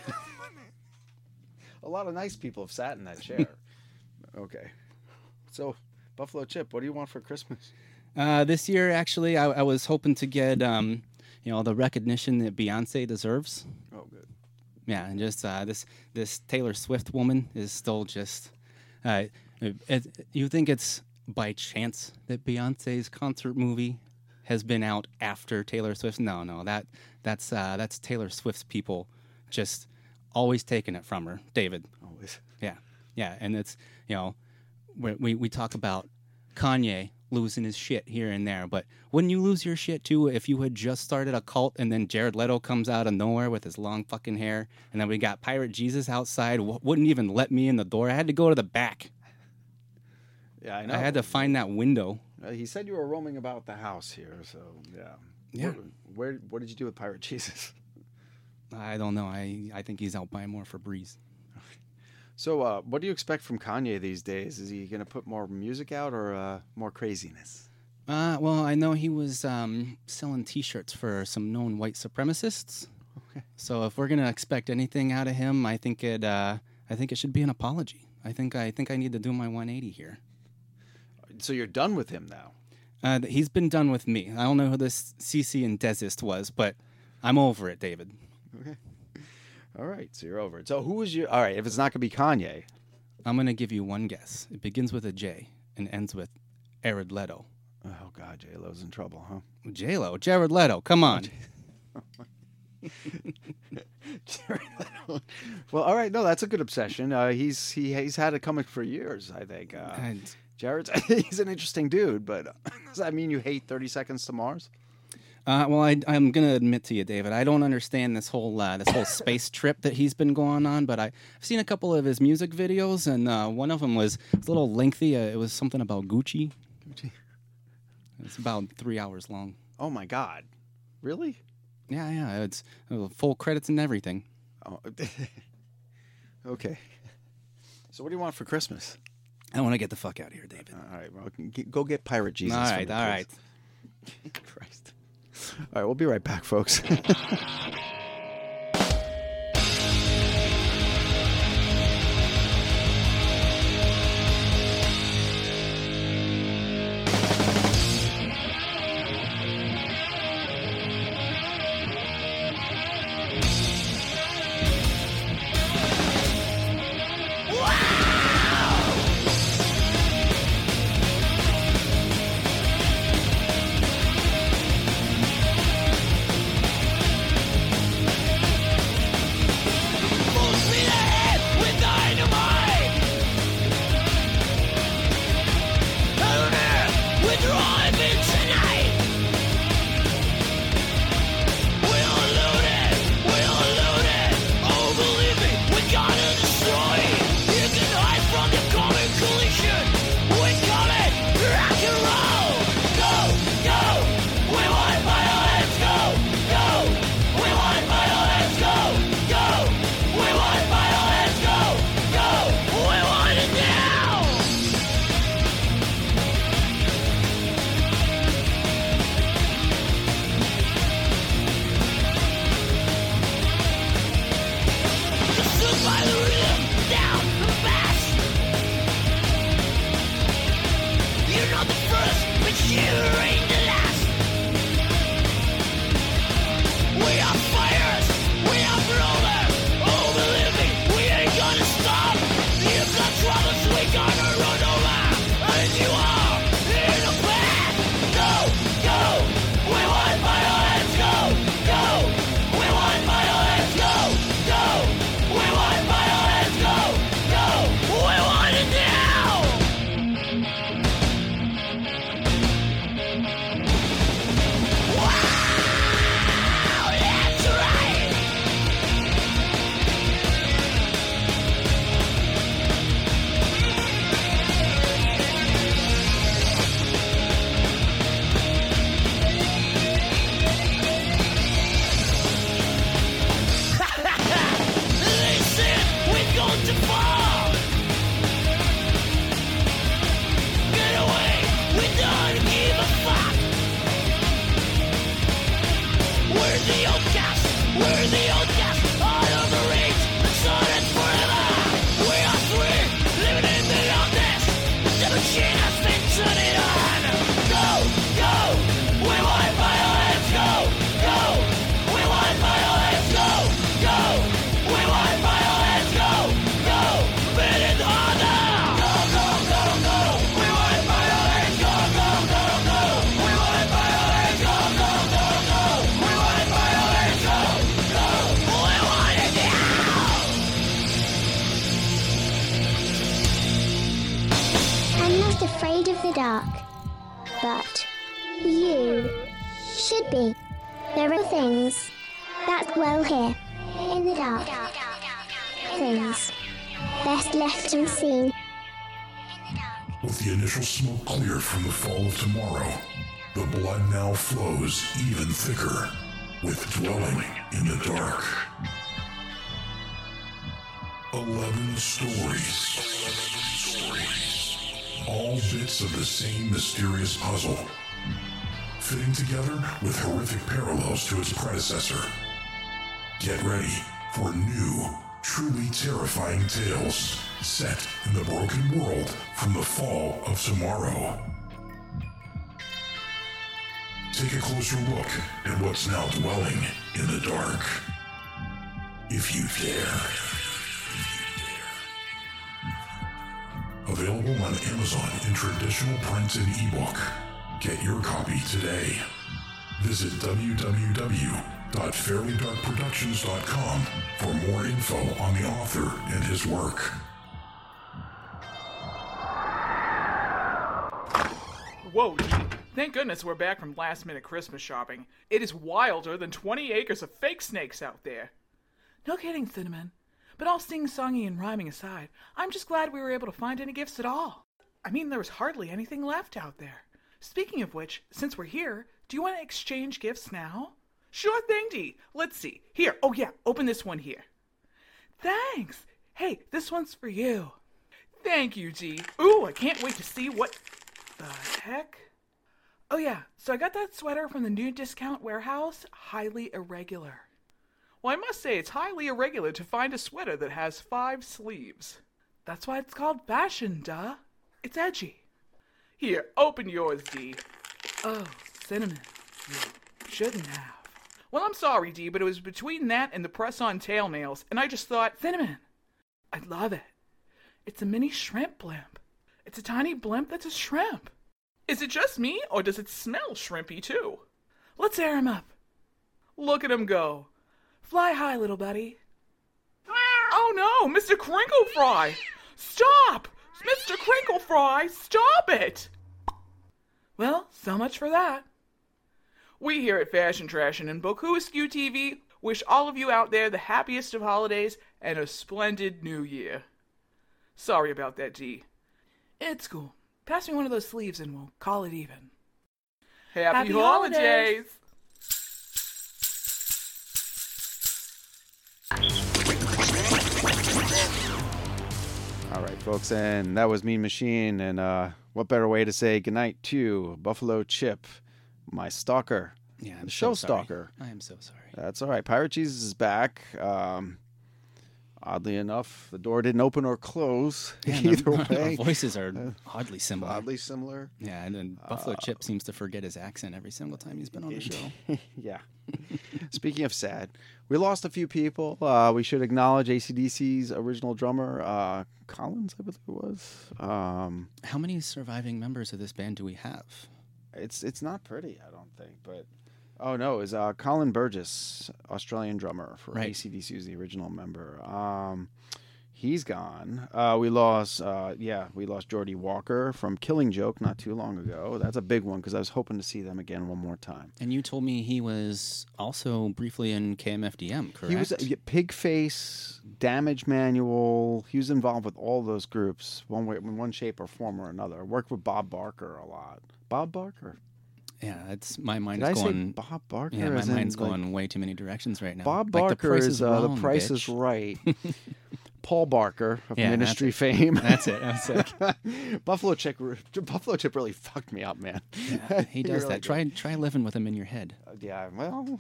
A lot of nice people have sat in that chair. Okay. So, Buffalo Chip, what do you want for Christmas? Uh, this year, actually, I, I was hoping to get um, you know, the recognition that Beyonce deserves. Oh, good. Yeah, and just uh, this this Taylor Swift woman is still just. Uh, it, it, you think it's by chance that Beyonce's concert movie has been out after Taylor Swift? No, no, that that's uh, that's Taylor Swift's people just always taking it from her, David. Always. Yeah, yeah, and it's you know we we, we talk about Kanye losing his shit here and there, but wouldn't you lose your shit too if you had just started a cult and then Jared Leto comes out of nowhere with his long fucking hair, and then we got Pirate Jesus outside, w- wouldn't even let me in the door. I had to go to the back. Yeah, I know. I had to find that window. Uh, he said you were roaming about the house here, so yeah. Yeah. Where, where what did you do with Pirate Jesus? I don't know. I, I think he's out buying more Febreze. So, uh, what do you expect from Kanye these days? Is he going to put more music out or uh, more craziness? Uh, well, I know he was um, selling T-shirts for some known white supremacists. Okay. So if we're gonna expect anything out of him, I think it uh, I think it should be an apology. I think I think I need to do my one eighty here. So you're done with him now? Uh, he's been done with me. I don't know who this Cece and Desist was, but I'm over it, David. Okay. All right, so you're over it. So who is your... All right, if it's not going to be Kanye... I'm going to give you one guess. It begins with a J and ends with Jared Leto. Oh, God, J-Lo's in trouble, huh? J-Lo, Jared Leto, come on. Jared Leto. Well, all right, no, that's a good obsession. Uh, he's he he's had it coming for years, I think. Uh, And Jared's... he's an interesting dude, but does that mean you hate thirty Seconds to Mars? Uh, well, I, I'm gonna admit to you, David, I don't understand this whole uh, this whole space trip that he's been going on. But I, I've seen a couple of his music videos, and uh, one of them was, was a little lengthy. Uh, it was something about Gucci. Gucci. It's about three hours long. Oh, my God. Really? Yeah, yeah, it's uh, full credits and everything. Oh. Okay. So what do you want for Christmas? I want to get the fuck out of here, David. All right, well, g- go get Pirate Jesus. all for right, me, all right. please. Christ. All right, we'll be right back, folks. afraid of the dark. But you should be. There are things that dwell here in the dark. Things best left unseen. With the initial smoke cleared from the fall of tomorrow, the blood now flows even thicker with dwelling in the dark. Eleven stories. All bits of the same mysterious puzzle, fitting together with horrific parallels to its predecessor. Get ready for new, truly terrifying tales set in the broken world from the fall of tomorrow. Take a closer look at what's now dwelling in the dark. If you dare. Available on Amazon in traditional print and ebook. Get your copy today. Visit w w w dot fairly dark productions dot com for more info on the author and his work. Whoa, gee. Thank goodness we're back from last-minute Christmas shopping. It is wilder than twenty acres of fake snakes out there. No kidding, Cinnamon. But all sing-songy and rhyming aside, I'm just glad we were able to find any gifts at all. I mean, there was hardly anything left out there. Speaking of which, since we're here, do you want to exchange gifts now? Sure thing, Dee. Let's see. Here. Oh, yeah. Open this one here. Thanks. Hey, this one's for you. Thank you, Dee. Ooh, I can't wait to see what the heck. Oh, yeah. So I got that sweater from the new discount warehouse. Highly irregular. Well, I must say it's highly irregular to find a sweater that has five sleeves. That's why it's called fashion, duh. It's edgy. Here, open yours, Dee. Oh, Cinnamon. You shouldn't have. Well, I'm sorry, Dee, but it was between that and the press-on tail nails, and I just thought, Cinnamon, I love it. It's a mini shrimp blimp. It's a tiny blimp that's a shrimp. Is it just me, or does it smell shrimpy, too? Let's air him up. Look at him go. Fly high, little buddy. Oh, no, Mister Crinkle Fry. Stop! Mister Crinkle Fry, stop it! Well, so much for that. We here at Fashion Trashin' and Boku Askew T V wish all of you out there the happiest of holidays and a splendid new year. Sorry about that, Dee. It's cool. Pass me one of those sleeves and we'll call it even. Happy, Happy holidays! holidays. All right, folks, and that was Mean Machine, and uh, what better way to say goodnight to Buffalo Chip, my stalker, yeah, I'm the so show sorry. stalker. I am so sorry. That's all right. Pirate Jesus is back. Um, oddly enough, the door didn't open or close. Yeah, either our, way, our voices are oddly similar. Oddly similar. Yeah, and then Buffalo Uh, Chip seems to forget his accent every single time he's been on the show. Yeah. Speaking of sad, we lost a few people. Uh, we should acknowledge A C D C's original drummer, uh, Collins, I believe it was. Um, How many surviving members of this band do we have? it's it's not pretty, I don't think. But oh no, is uh, Colin Burgess, Australian drummer for Right. A C D C, was the original member. Um, he's gone. Uh, we lost, uh, yeah, we lost Geordie Walker from Killing Joke not too long ago. That's a big one because I was hoping to see them again one more time. And you told me he was also briefly in K M F D M, correct? He was uh, yeah, Pigface, Damage Manual. He was involved with all those groups, one way, in one shape or form or another. Worked with Bob Barker a lot. Bob Barker. Yeah, it's my mind's Did I going. say Bob Barker? Yeah, my as in, mind's like, going way too many directions right now. Bob Like, Barker the price is, uh, wrong, the Price is bitch. Right. Paul Barker of Yeah, Ministry that's fame. That's it. That's it. Buffalo Chip. Buffalo Chip really fucked me up, man. Yeah, he does really that. Try try living with him in your head. Uh, yeah, well,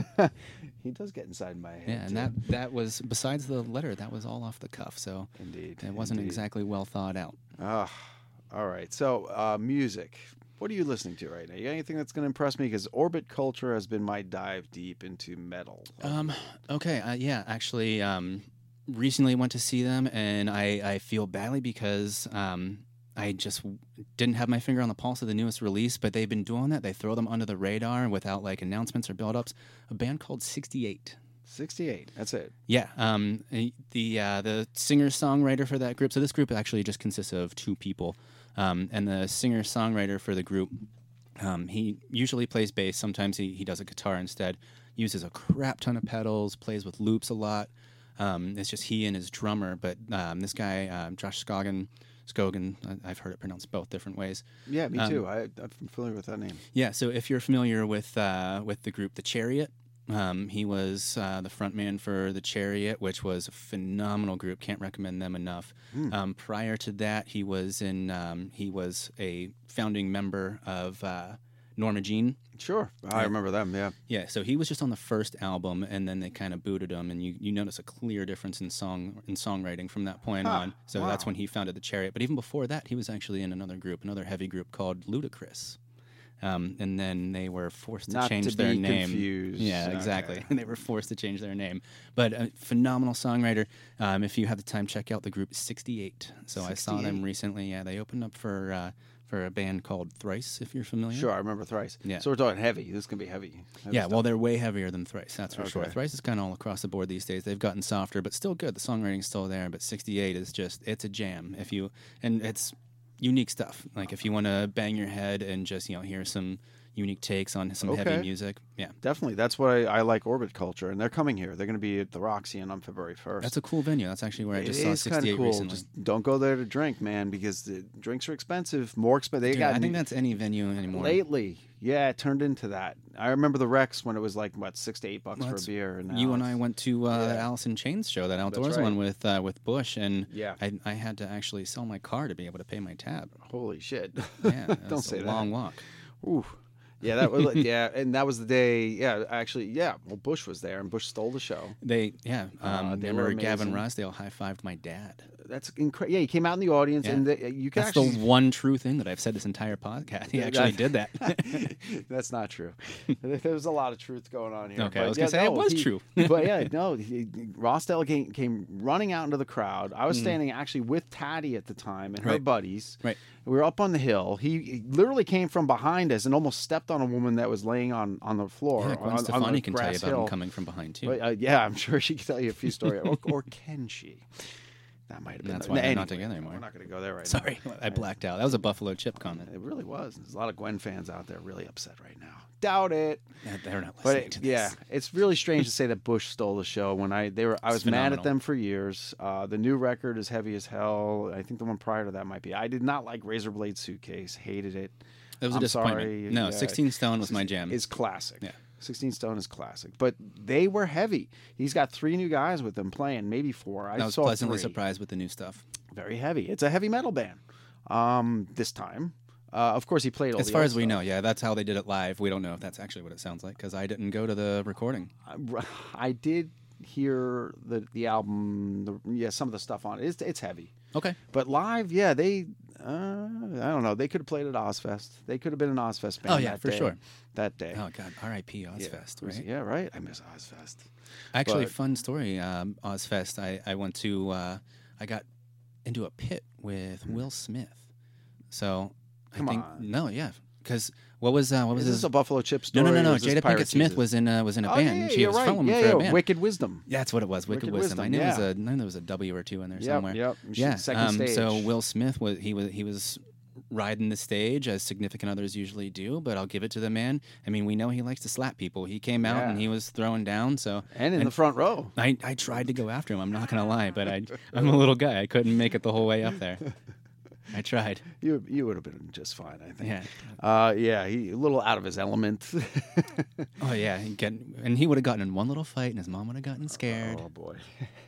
he does get inside my head. Yeah, and too. that that was besides the letter, that was all off the cuff. So Indeed. it wasn't indeed. exactly well thought out. Ah, all right. So, uh, music. What are you listening to right now? You got anything that's going to impress me? Because Orbit Culture has been my dive deep into metal. Um. Okay. Uh, yeah. Actually, um, recently went to see them, and I I feel badly because um I just w- didn't have my finger on the pulse of the newest release. But they've been doing that. They throw them under the radar without like announcements or build-ups. A band called sixty-eight. sixty-eight. That's it. Yeah, um, the uh, the singer-songwriter for that group. So this group actually just consists of two people. Um, and the singer-songwriter for the group, um, he usually plays bass. Sometimes he, he does a guitar instead. Uses a crap ton of pedals, plays with loops a lot. Um, it's just he and his drummer. But um, this guy, um, Josh Scoggin, Scoggin, I've heard it pronounced both different ways. Yeah, me um, too. I, I'm familiar with that name. Yeah, so if you're familiar with uh, with the group The Chariot, um, he was uh, the frontman for The Chariot, which was a phenomenal group. Can't recommend them enough. Mm. Um, prior to that, he was in um, he was a founding member of uh, Norma Jean. Sure, I remember them. Yeah, yeah. So he was just on the first album, and then they kind of booted him, and you, you notice a clear difference in song in songwriting from that point Huh. on. So Wow. that's when he founded The Chariot. But even before that, he was actually in another group, another heavy group called Ludacris. Um, and then they were forced to Not change to their be name. confused. Yeah, Okay. exactly. they were forced to change their name. But a phenomenal songwriter. Um, if you have the time, check out the group sixty-eight. So I saw them sixty-eight. recently. Yeah, they opened up for uh, for a band called Thrice, if you're familiar. Sure, I remember Thrice. Yeah. So we're talking heavy. This can be heavy. heavy Yeah, stuff. well, they're way heavier than Thrice, that's for sure. Okay. Thrice is kind of all across the board these days. They've gotten softer, but still good. The songwriting's still there, but sixty-eight is just, it's a jam. If you, and it's unique stuff. Like if you want to bang your head and just, you know, hear some unique takes on some Okay. heavy music. Yeah. Definitely. That's why I, I like Orbit Culture, and they're coming here. They're going to be at the Roxy on February first. That's a cool venue. That's actually where I just It saw is kinda sixty-eight cool. recently. Just don't go there to drink, man, because the drinks are expensive, more expensive. They Dude, got I think that's any venue anymore. lately. Yeah, it turned into that. I remember the Rex when it was like what six to eight bucks Well, for a that's- beer. And now you and I it's- went to uh, Yeah. that Alice in Chains show, that outdoors right. one with uh, with Bush, and Yeah. I, I had to actually sell my car to be able to pay my tab. Holy shit! Yeah, don't that's say a that. long walk. Ooh. Yeah, that was yeah, and that was the day. Yeah, actually, yeah. Well, Bush was there, and Bush stole the show. They, yeah. Um, Uh, they remember were Gavin amazing. Rosdale high fived my dad. That's incredible. Yeah, he came out in the audience, Yeah. and the, you can That's actually. the one true thing that I've said this entire podcast. He Yeah, actually that- did that. That's not true. There was a lot of truth going on here. Okay, I but was gonna yeah, say it no, was he- true. but yeah, no, he, Rossdale came, came running out into the crowd. I was Mhm. standing actually with Tatty at the time and her Right. buddies. Right. We were up on the hill. He, he literally came from behind us and almost stepped on a woman that was laying on, on the floor. Yeah, Gwen on, on Stefani the can tell you grass about hill. him coming from behind too. But, uh, yeah, I'm sure she can tell you a few stories. or, or can she? That might have been. That's the- why they're anyway, not together anymore. We're not going to go there right Sorry, now. I blacked out. That was a Buffalo Chip comment. It really was. There's a lot of Gwen fans out there really upset right now. Doubt it. Yeah, they're not But listening it- to this. yeah, it's really strange to say that Bush stole the show when I they were I was It's mad at phenomenal. them for years. Uh, the new record is heavy as hell. I think the one prior to that might be. I did not like Razorblade Suitcase. Hated it. It was a I'm disappointment. sorry. No, Yeah. sixteen Stone was my jam. Is classic. Yeah. sixteen Stone is classic. But they were heavy. He's got three new guys with him playing, maybe four. I I was saw pleasantly three. surprised with the new stuff. Very heavy. It's a heavy metal band. Um, this time. Uh, of course, he played all As the far old as we stuff. know, yeah, that's how they did it live. We don't know if that's actually what it sounds like because I didn't go to the recording. I, I did hear the the album, the, yeah, some of the stuff on it. It's, it's heavy. Okay. But live, yeah, they, uh, I don't know, they could have played at Ozfest. They could have been an Ozfest band. Oh, yeah, that for day, sure. That day. Oh God, R I P Ozfest, yeah, right? Yeah, right. I miss Ozfest. Actually, But- fun story. Um, Ozfest. I I went to. Uh, I got into a pit with Will Smith. So I Come think on. no, yeah, because what was uh, what was Is his? this a Buffalo Chip no, story? no, no, or no. is this Jada Pirate Pinkett Smith Jesus? was in a was in a Oh, band. yeah, she you're was right. filming yeah, for yeah, a band. Wicked Wisdom. Yeah, that's what it was. Wicked, Wicked Wisdom. Wisdom, I knew it was yeah. a. I knew there was a W or two in there Yep, somewhere. yep. She- Yeah. second um, So stage. Will Smith was he was he was riding the stage as significant others usually do, but I'll give it to the man. I mean, we know he likes to slap people. He came out Yeah. and he was throwing down. So And in the front row. I, I tried to go after him. I'm not gonna lie, but I I'm a little guy. I couldn't make it the whole way up there. I tried. You you would have been just fine, I think. Yeah. Uh, yeah, he a little out of his element. Oh yeah, and, get, and he would have gotten in one little fight, and his mom would have gotten scared. Oh boy.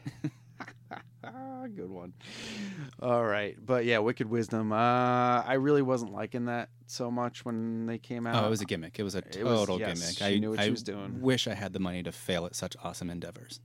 Good one. All right, but yeah, Wicked Wisdom. Uh, I really wasn't liking that so much when they came out. Oh, it was a gimmick. It was a It was- total yes, gimmick. she I knew what I she was doing. wish I had the money to fail at such awesome endeavors.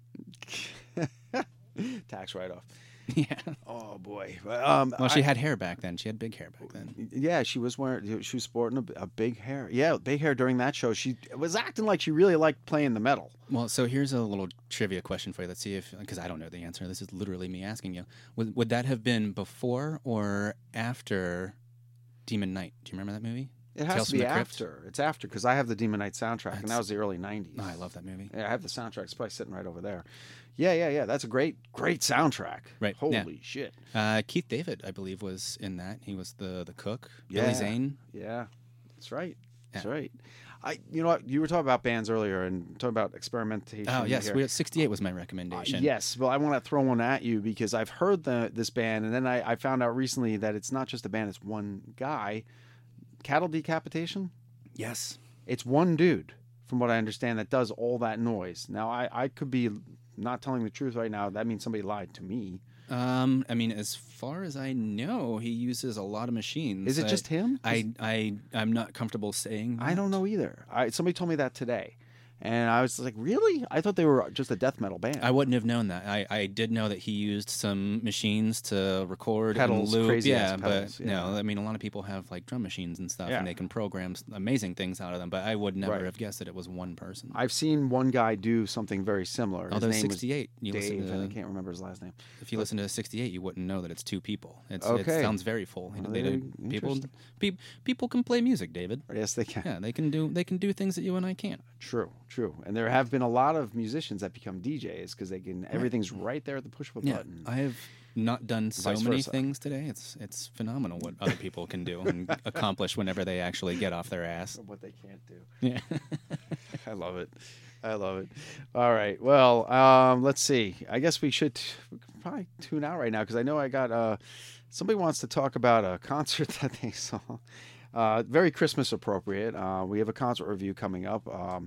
Tax write-off. Yeah. Oh boy. But, um, Well, she I- had hair back then. She had big hair back then. Yeah, she was wearing. She was sporting a, a big hair. Yeah, big hair during that show. She was acting like she really liked playing the metal. Well, so here's a little trivia question for you. Let's see if, because I don't know the answer. This is literally me asking you. Would, would that have been before or after Demon Knight? Do you remember that movie? It has Tales to from be the Crypt? after. It's after because I have the Demon Knight soundtrack, and that was the early nineties. Oh, I love that movie. Yeah, I have the soundtrack. It's probably sitting right over there. Yeah, yeah, yeah. That's a great, great soundtrack. Right. Holy yeah. shit. Uh, Keith David, I believe, was in that. He was the the cook. Yeah. Billy Zane. Yeah, that's right. That's Yeah. right. I, you know what? You were talking about bands earlier and talking about experimentation. Oh yes, here. we sixty-eight was my Uh, recommendation. yes, well, I want to throw one at you because I've heard the this band, and then I, I found out recently that it's not just a band; it's one guy. Cattle Decapitation. Yes. It's one dude, from what I understand, that does all that noise. Now, I, I could be not telling the truth right now. That means somebody lied to me. Um, I mean, as far as I know, he uses a lot of machines. Is it I- just him? I, I, I'm not comfortable saying. I don't know either. I, somebody told me that today. And I was like, really? I thought they were just a death metal band. I wouldn't have known that. I, I did know that he used some machines to record Pedals, and loop. crazy yeah, ass pedals, but yeah. no, I mean, a lot of people have like drum machines and stuff, Yeah. and they can program s- amazing things out of them. But I would never Right. have guessed that it was one person. I've seen one guy do something very similar. His Although name sixty-eight, was you listen Dave, to- and I can't remember his last name. If you listen to sixty-eight, you wouldn't know that it's two people. It's, Okay. It sounds very full. Well, They there- don't- people, interesting. pe- people can play music, David. Yes, they can. Yeah, they can do they can do things that you and I can't. True, true. And there have been a lot of musicians that become D Js because they can. Everything's right there at the push of a Yeah, button. I have not done so Vice many versa. things today. It's it's phenomenal what other people can do and accomplish whenever they actually get off their ass. What they can't do. Yeah. I love it. I love it. All right. Well, um, let's see. I guess we should t- we could probably tune out right now because I know I got uh, somebody wants to talk about a concert that they saw. Uh, very Christmas appropriate. Uh, we have a concert review coming up. Um,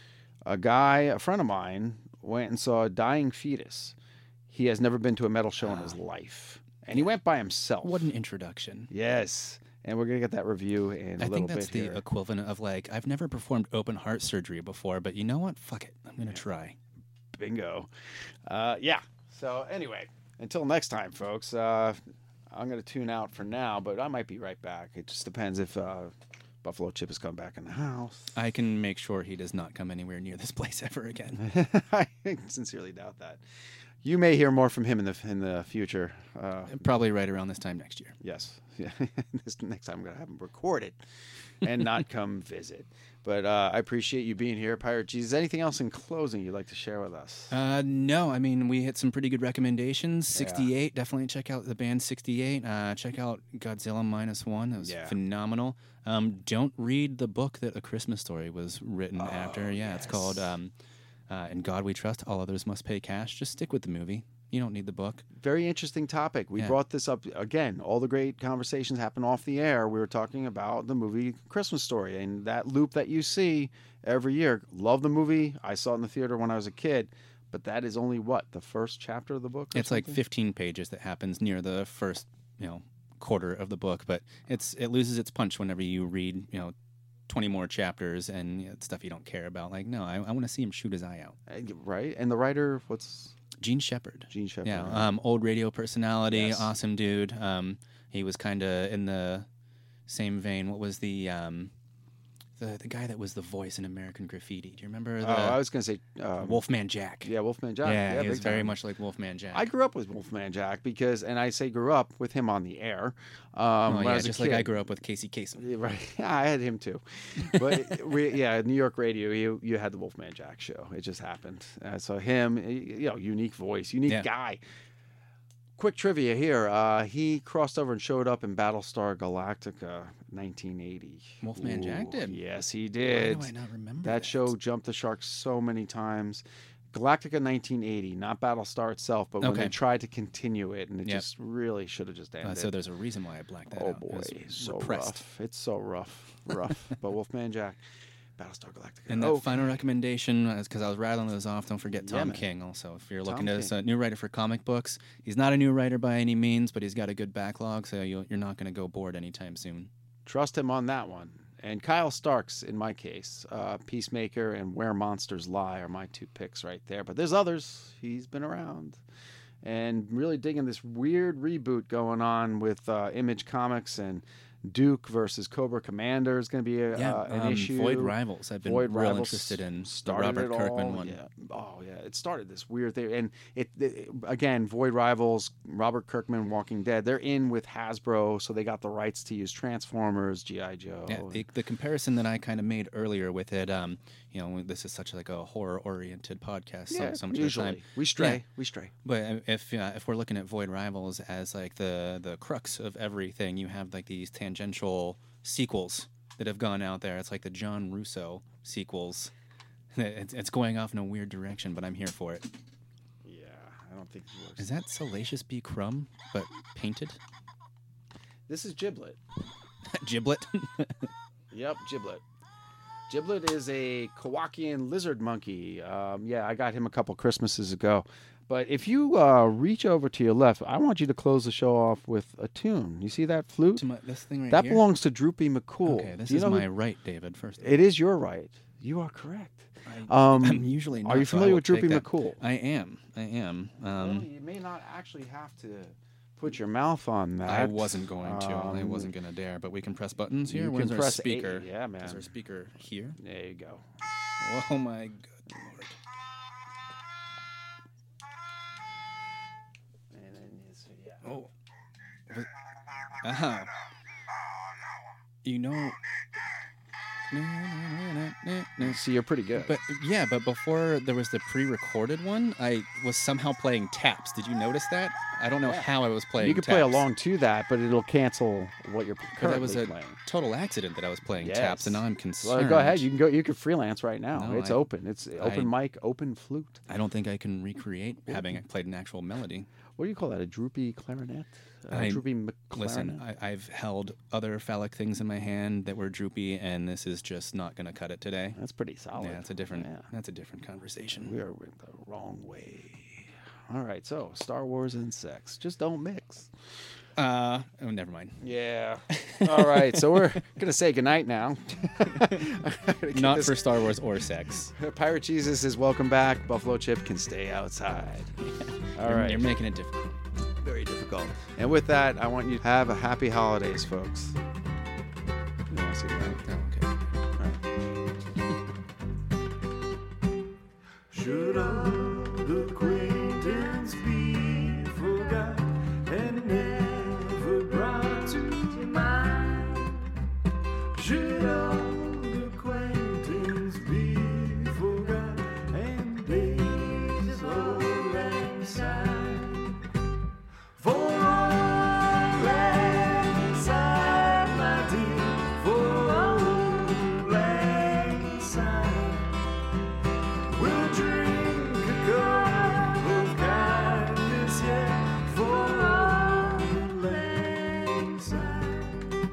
a guy, a friend of mine, went and saw a Dying Fetus. He has never been to a metal show in his life, and he went by himself. What an introduction. Yes. And we're gonna get that review in a I little think that's bit the here. equivalent of like I've never performed open heart surgery before, but you know what? Fuck it. I'm gonna try. Bingo. Uh, yeah. So anyway, until next time, folks. Uh, I'm gonna tune out for now, but I might be right back. It just depends if uh, Buffalo Chip is coming back in the house. I can make sure he does not come anywhere near this place ever again. I sincerely doubt that. You may hear more from him in the in the future. Uh, Probably right around this time next year. yes. Yeah. this next time I'm gonna have him record it and not come visit. But uh, I appreciate you being here, Pirate Jesus. Anything else in closing you'd like to share with us? Uh, no, I mean, we hit some pretty good recommendations. sixty-eight, definitely check out the band sixty-eight. Uh, check out Godzilla Minus One. That was Yeah. phenomenal. Um, don't read the book that A Christmas Story was written after. Yeah, it's called um, uh, In God We Trust, All Others Must Pay Cash. Just stick with the movie. You don't need the book. Very interesting topic. We Yeah. brought this up again. All the great conversations happen off the air. We were talking about the movie Christmas Story and that loop that you see every year. Love the movie. I saw it in the theater when I was a kid, but that is only what, the first chapter of the book? or It's like something? fifteen pages that happens near the first, you know, quarter of the book, but it's it loses its punch whenever you read, you know, twenty more chapters and you know, stuff you don't care about. Like, no, I, I want to see him shoot his eye out. Uh, right. And the writer, what's Gene Shepard. Gene Shepard? Yeah, right? um, old radio personality, Yes. awesome dude. Um, he was kind of in the same vein. What was the um, the the guy that was the voice in American Graffiti? Do you remember the oh, I was going to say um, Wolfman Jack? Yeah, Wolfman Jack. Yeah, he was big very time. much like Wolfman Jack. I grew up with Wolfman Jack because, and I say grew up with him on the air. Um, oh, when I yeah, was a just like I kid. grew up with Casey Kasem. Yeah, right. Yeah, I had him too. But we, yeah, New York radio, you you had the Wolfman Jack show. It just happened. Uh, so him, you know, unique voice, unique Yeah. guy. Quick trivia here. Uh, he crossed over and showed up in Battlestar Galactica nineteen eighty. Wolfman Jack did? Yes, he Why did. do I not remember that, that? show jumped the shark so many times. Galactica nineteen eighty, not Battlestar itself, but when Okay. they tried to continue it, and it Yep. just really should have just ended. Uh, so there's a reason why I blacked that Oh out. I boy, was so repressed. rough. It's so rough, rough. But Wolfman Jack, Battlestar Galactica. And that oh, final recommendation, because I was rattling those off, don't forget Yeah, Tom man. King also. If you're Tom looking as King. a new writer for comic books, he's not a new writer by any means, but he's got a good backlog, so you'll, you're not going to go bored anytime soon. trust him on that one. And Kyle Starks, in my case, uh, Peacemaker and Where Monsters Lie are my two picks right there. But there's others. He's been around. And really digging this weird reboot going on with uh, Image Comics and Duke versus Cobra Commander is going to be a, Yeah, uh, an um, issue. Void Rivals. I've been Void real Rivals interested in the started Robert it Kirkman all. one. Yeah. Oh yeah, it started this weird thing, and it, it again, Void Rivals, Robert Kirkman, Walking Dead. They're in with Hasbro, so they got the rights to use Transformers, G I Joe. Yeah, the, the comparison that I kind of made earlier with it, um, you know, this is such like a horror-oriented podcast. Yeah, so, so much usually of the time. we stray, Yeah. we stray. But if uh, if we're looking at Void Rivals as like the the crux of everything, you have like these tangential sequels that have gone out there. It's like the John Russo sequels. It's, it's going off in a weird direction, but I'm here for it. Yeah, I don't think it works. Is that Salacious B. Crumb, but painted? This is Giblet. Giblet? Yep, Giblet. Giblet is a Kowakian lizard monkey. Um, yeah, I got him a couple Christmases ago. But if you uh, reach over to your left, I want you to close the show off with a tune. You see that flute? To my, this thing right that here? belongs to Droopy McCool. Okay, this Do you is know my who- right, David, first of all. It is your right. You are correct. I, Um, I'm usually not. Are you so I familiar will with Droopy take that. McCool? I am. I am. Um, Well, you may not actually have to put your mouth on that. I wasn't going to. I Um, wasn't going to dare. But we can press buttons here. you Where's can our press speaker? A- yeah, man. Is our speaker here? There you go. Oh my good lord! And then it's- yeah. Oh. Uh-huh. You know. See, you're pretty good. But yeah, but before there was the pre-recorded one, I was somehow playing taps. Did you notice that? I don't know Yeah. how I was playing. you can taps. play along to that, but it'll cancel what you're But currently that was a playing. total accident that I was playing Yes. taps, and now I'm concerned. Well, go ahead. You can go. You can freelance right now. No, it's I- open. It's open I- mic, open flute. I don't think I can recreate having played an actual melody. What do you call that? A droopy clarinet? A I- droopy m- Listen, clarinet? I, I've held other phallic things in my hand that were droopy, and this is just not going to cut it today. That's pretty solid. Yeah, it's a different. Yeah. That's a different conversation. We are in the wrong way. All right, so Star Wars and sex. Just don't mix. Uh, oh, never mind. Yeah. All right, so we're going to say goodnight now. Not this- for Star Wars or sex. Pirate Jesus is welcome back. Buffalo Chip can stay outside. All You're- right. You're making it difficult. Very difficult. And with that, I want you to have a happy holidays, folks. You want to see that? Oh, okay. Should old acquaintance be forgot and never brought to mind? Should old acquaintance be forgot and days old lang syne? For old lang syne, my dear, for old lang syne. We'll drink a cup of kindness, yeah, for old lang syne.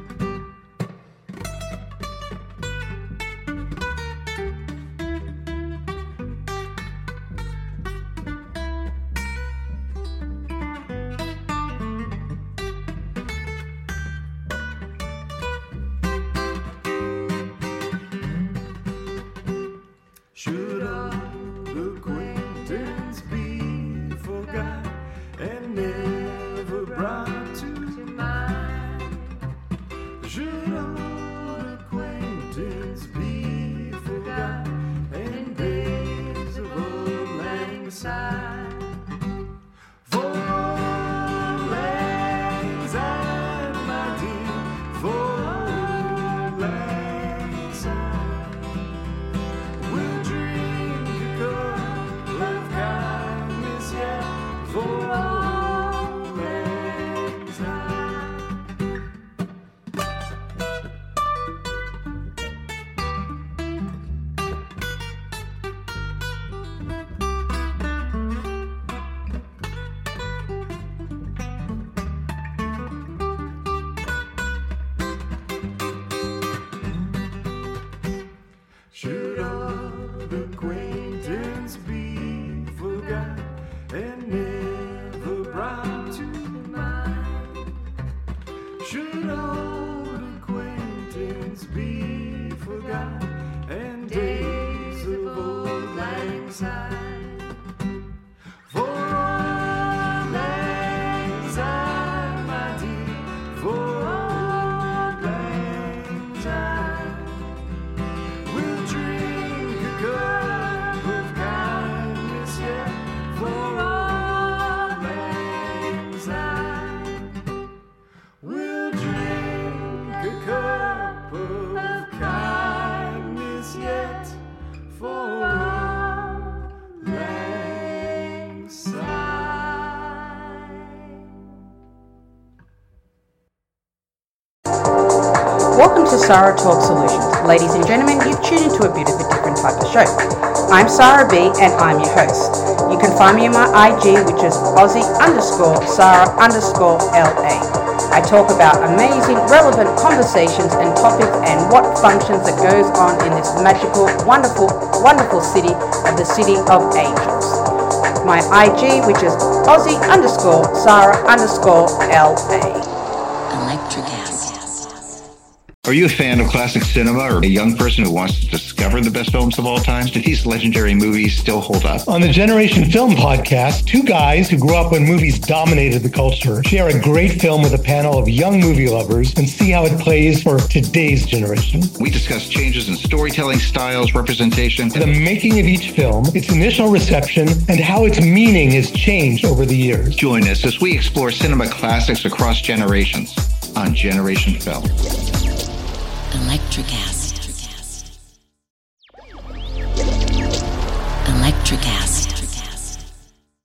Should old acquaintance be forgot and never brought to mind? Should old acquaintance be forgot and days of old lang syne? For old lang syne, my dear, for old lang syne. We'll drink a cup of kindness, yeah, for old lang syne. Should old acquaintance be forgot and never brought to mind? Should old acquaintance be forgot and days of old lang syne? For old lang syne, my dear, for old Welcome to Sarah Talk Solutions. Ladies and gentlemen, you've tuned into a bit of a different type of show. I'm Sarah B and I'm your host. You can find me on my I G, which is Aussie underscore Sarah underscore L A. I talk about amazing, relevant conversations and topics and what functions that goes on in this magical, wonderful, wonderful city of the City of Angels. My I G, which is Aussie underscore Sarah underscore L A. Electric acid. Are you a fan of classic cinema or a young person who wants to discover the best films of all time? Do these legendary movies still hold up? On the Generation Film podcast, two guys who grew up when movies dominated the culture share a great film with a panel of young movie lovers and see how it plays for today's generation. We discuss changes in storytelling styles, representation, the making of each film, its initial reception, and how its meaning has changed over the years. Join us as we explore cinema classics across generations on Generation Film. Electric acid. Electric acid.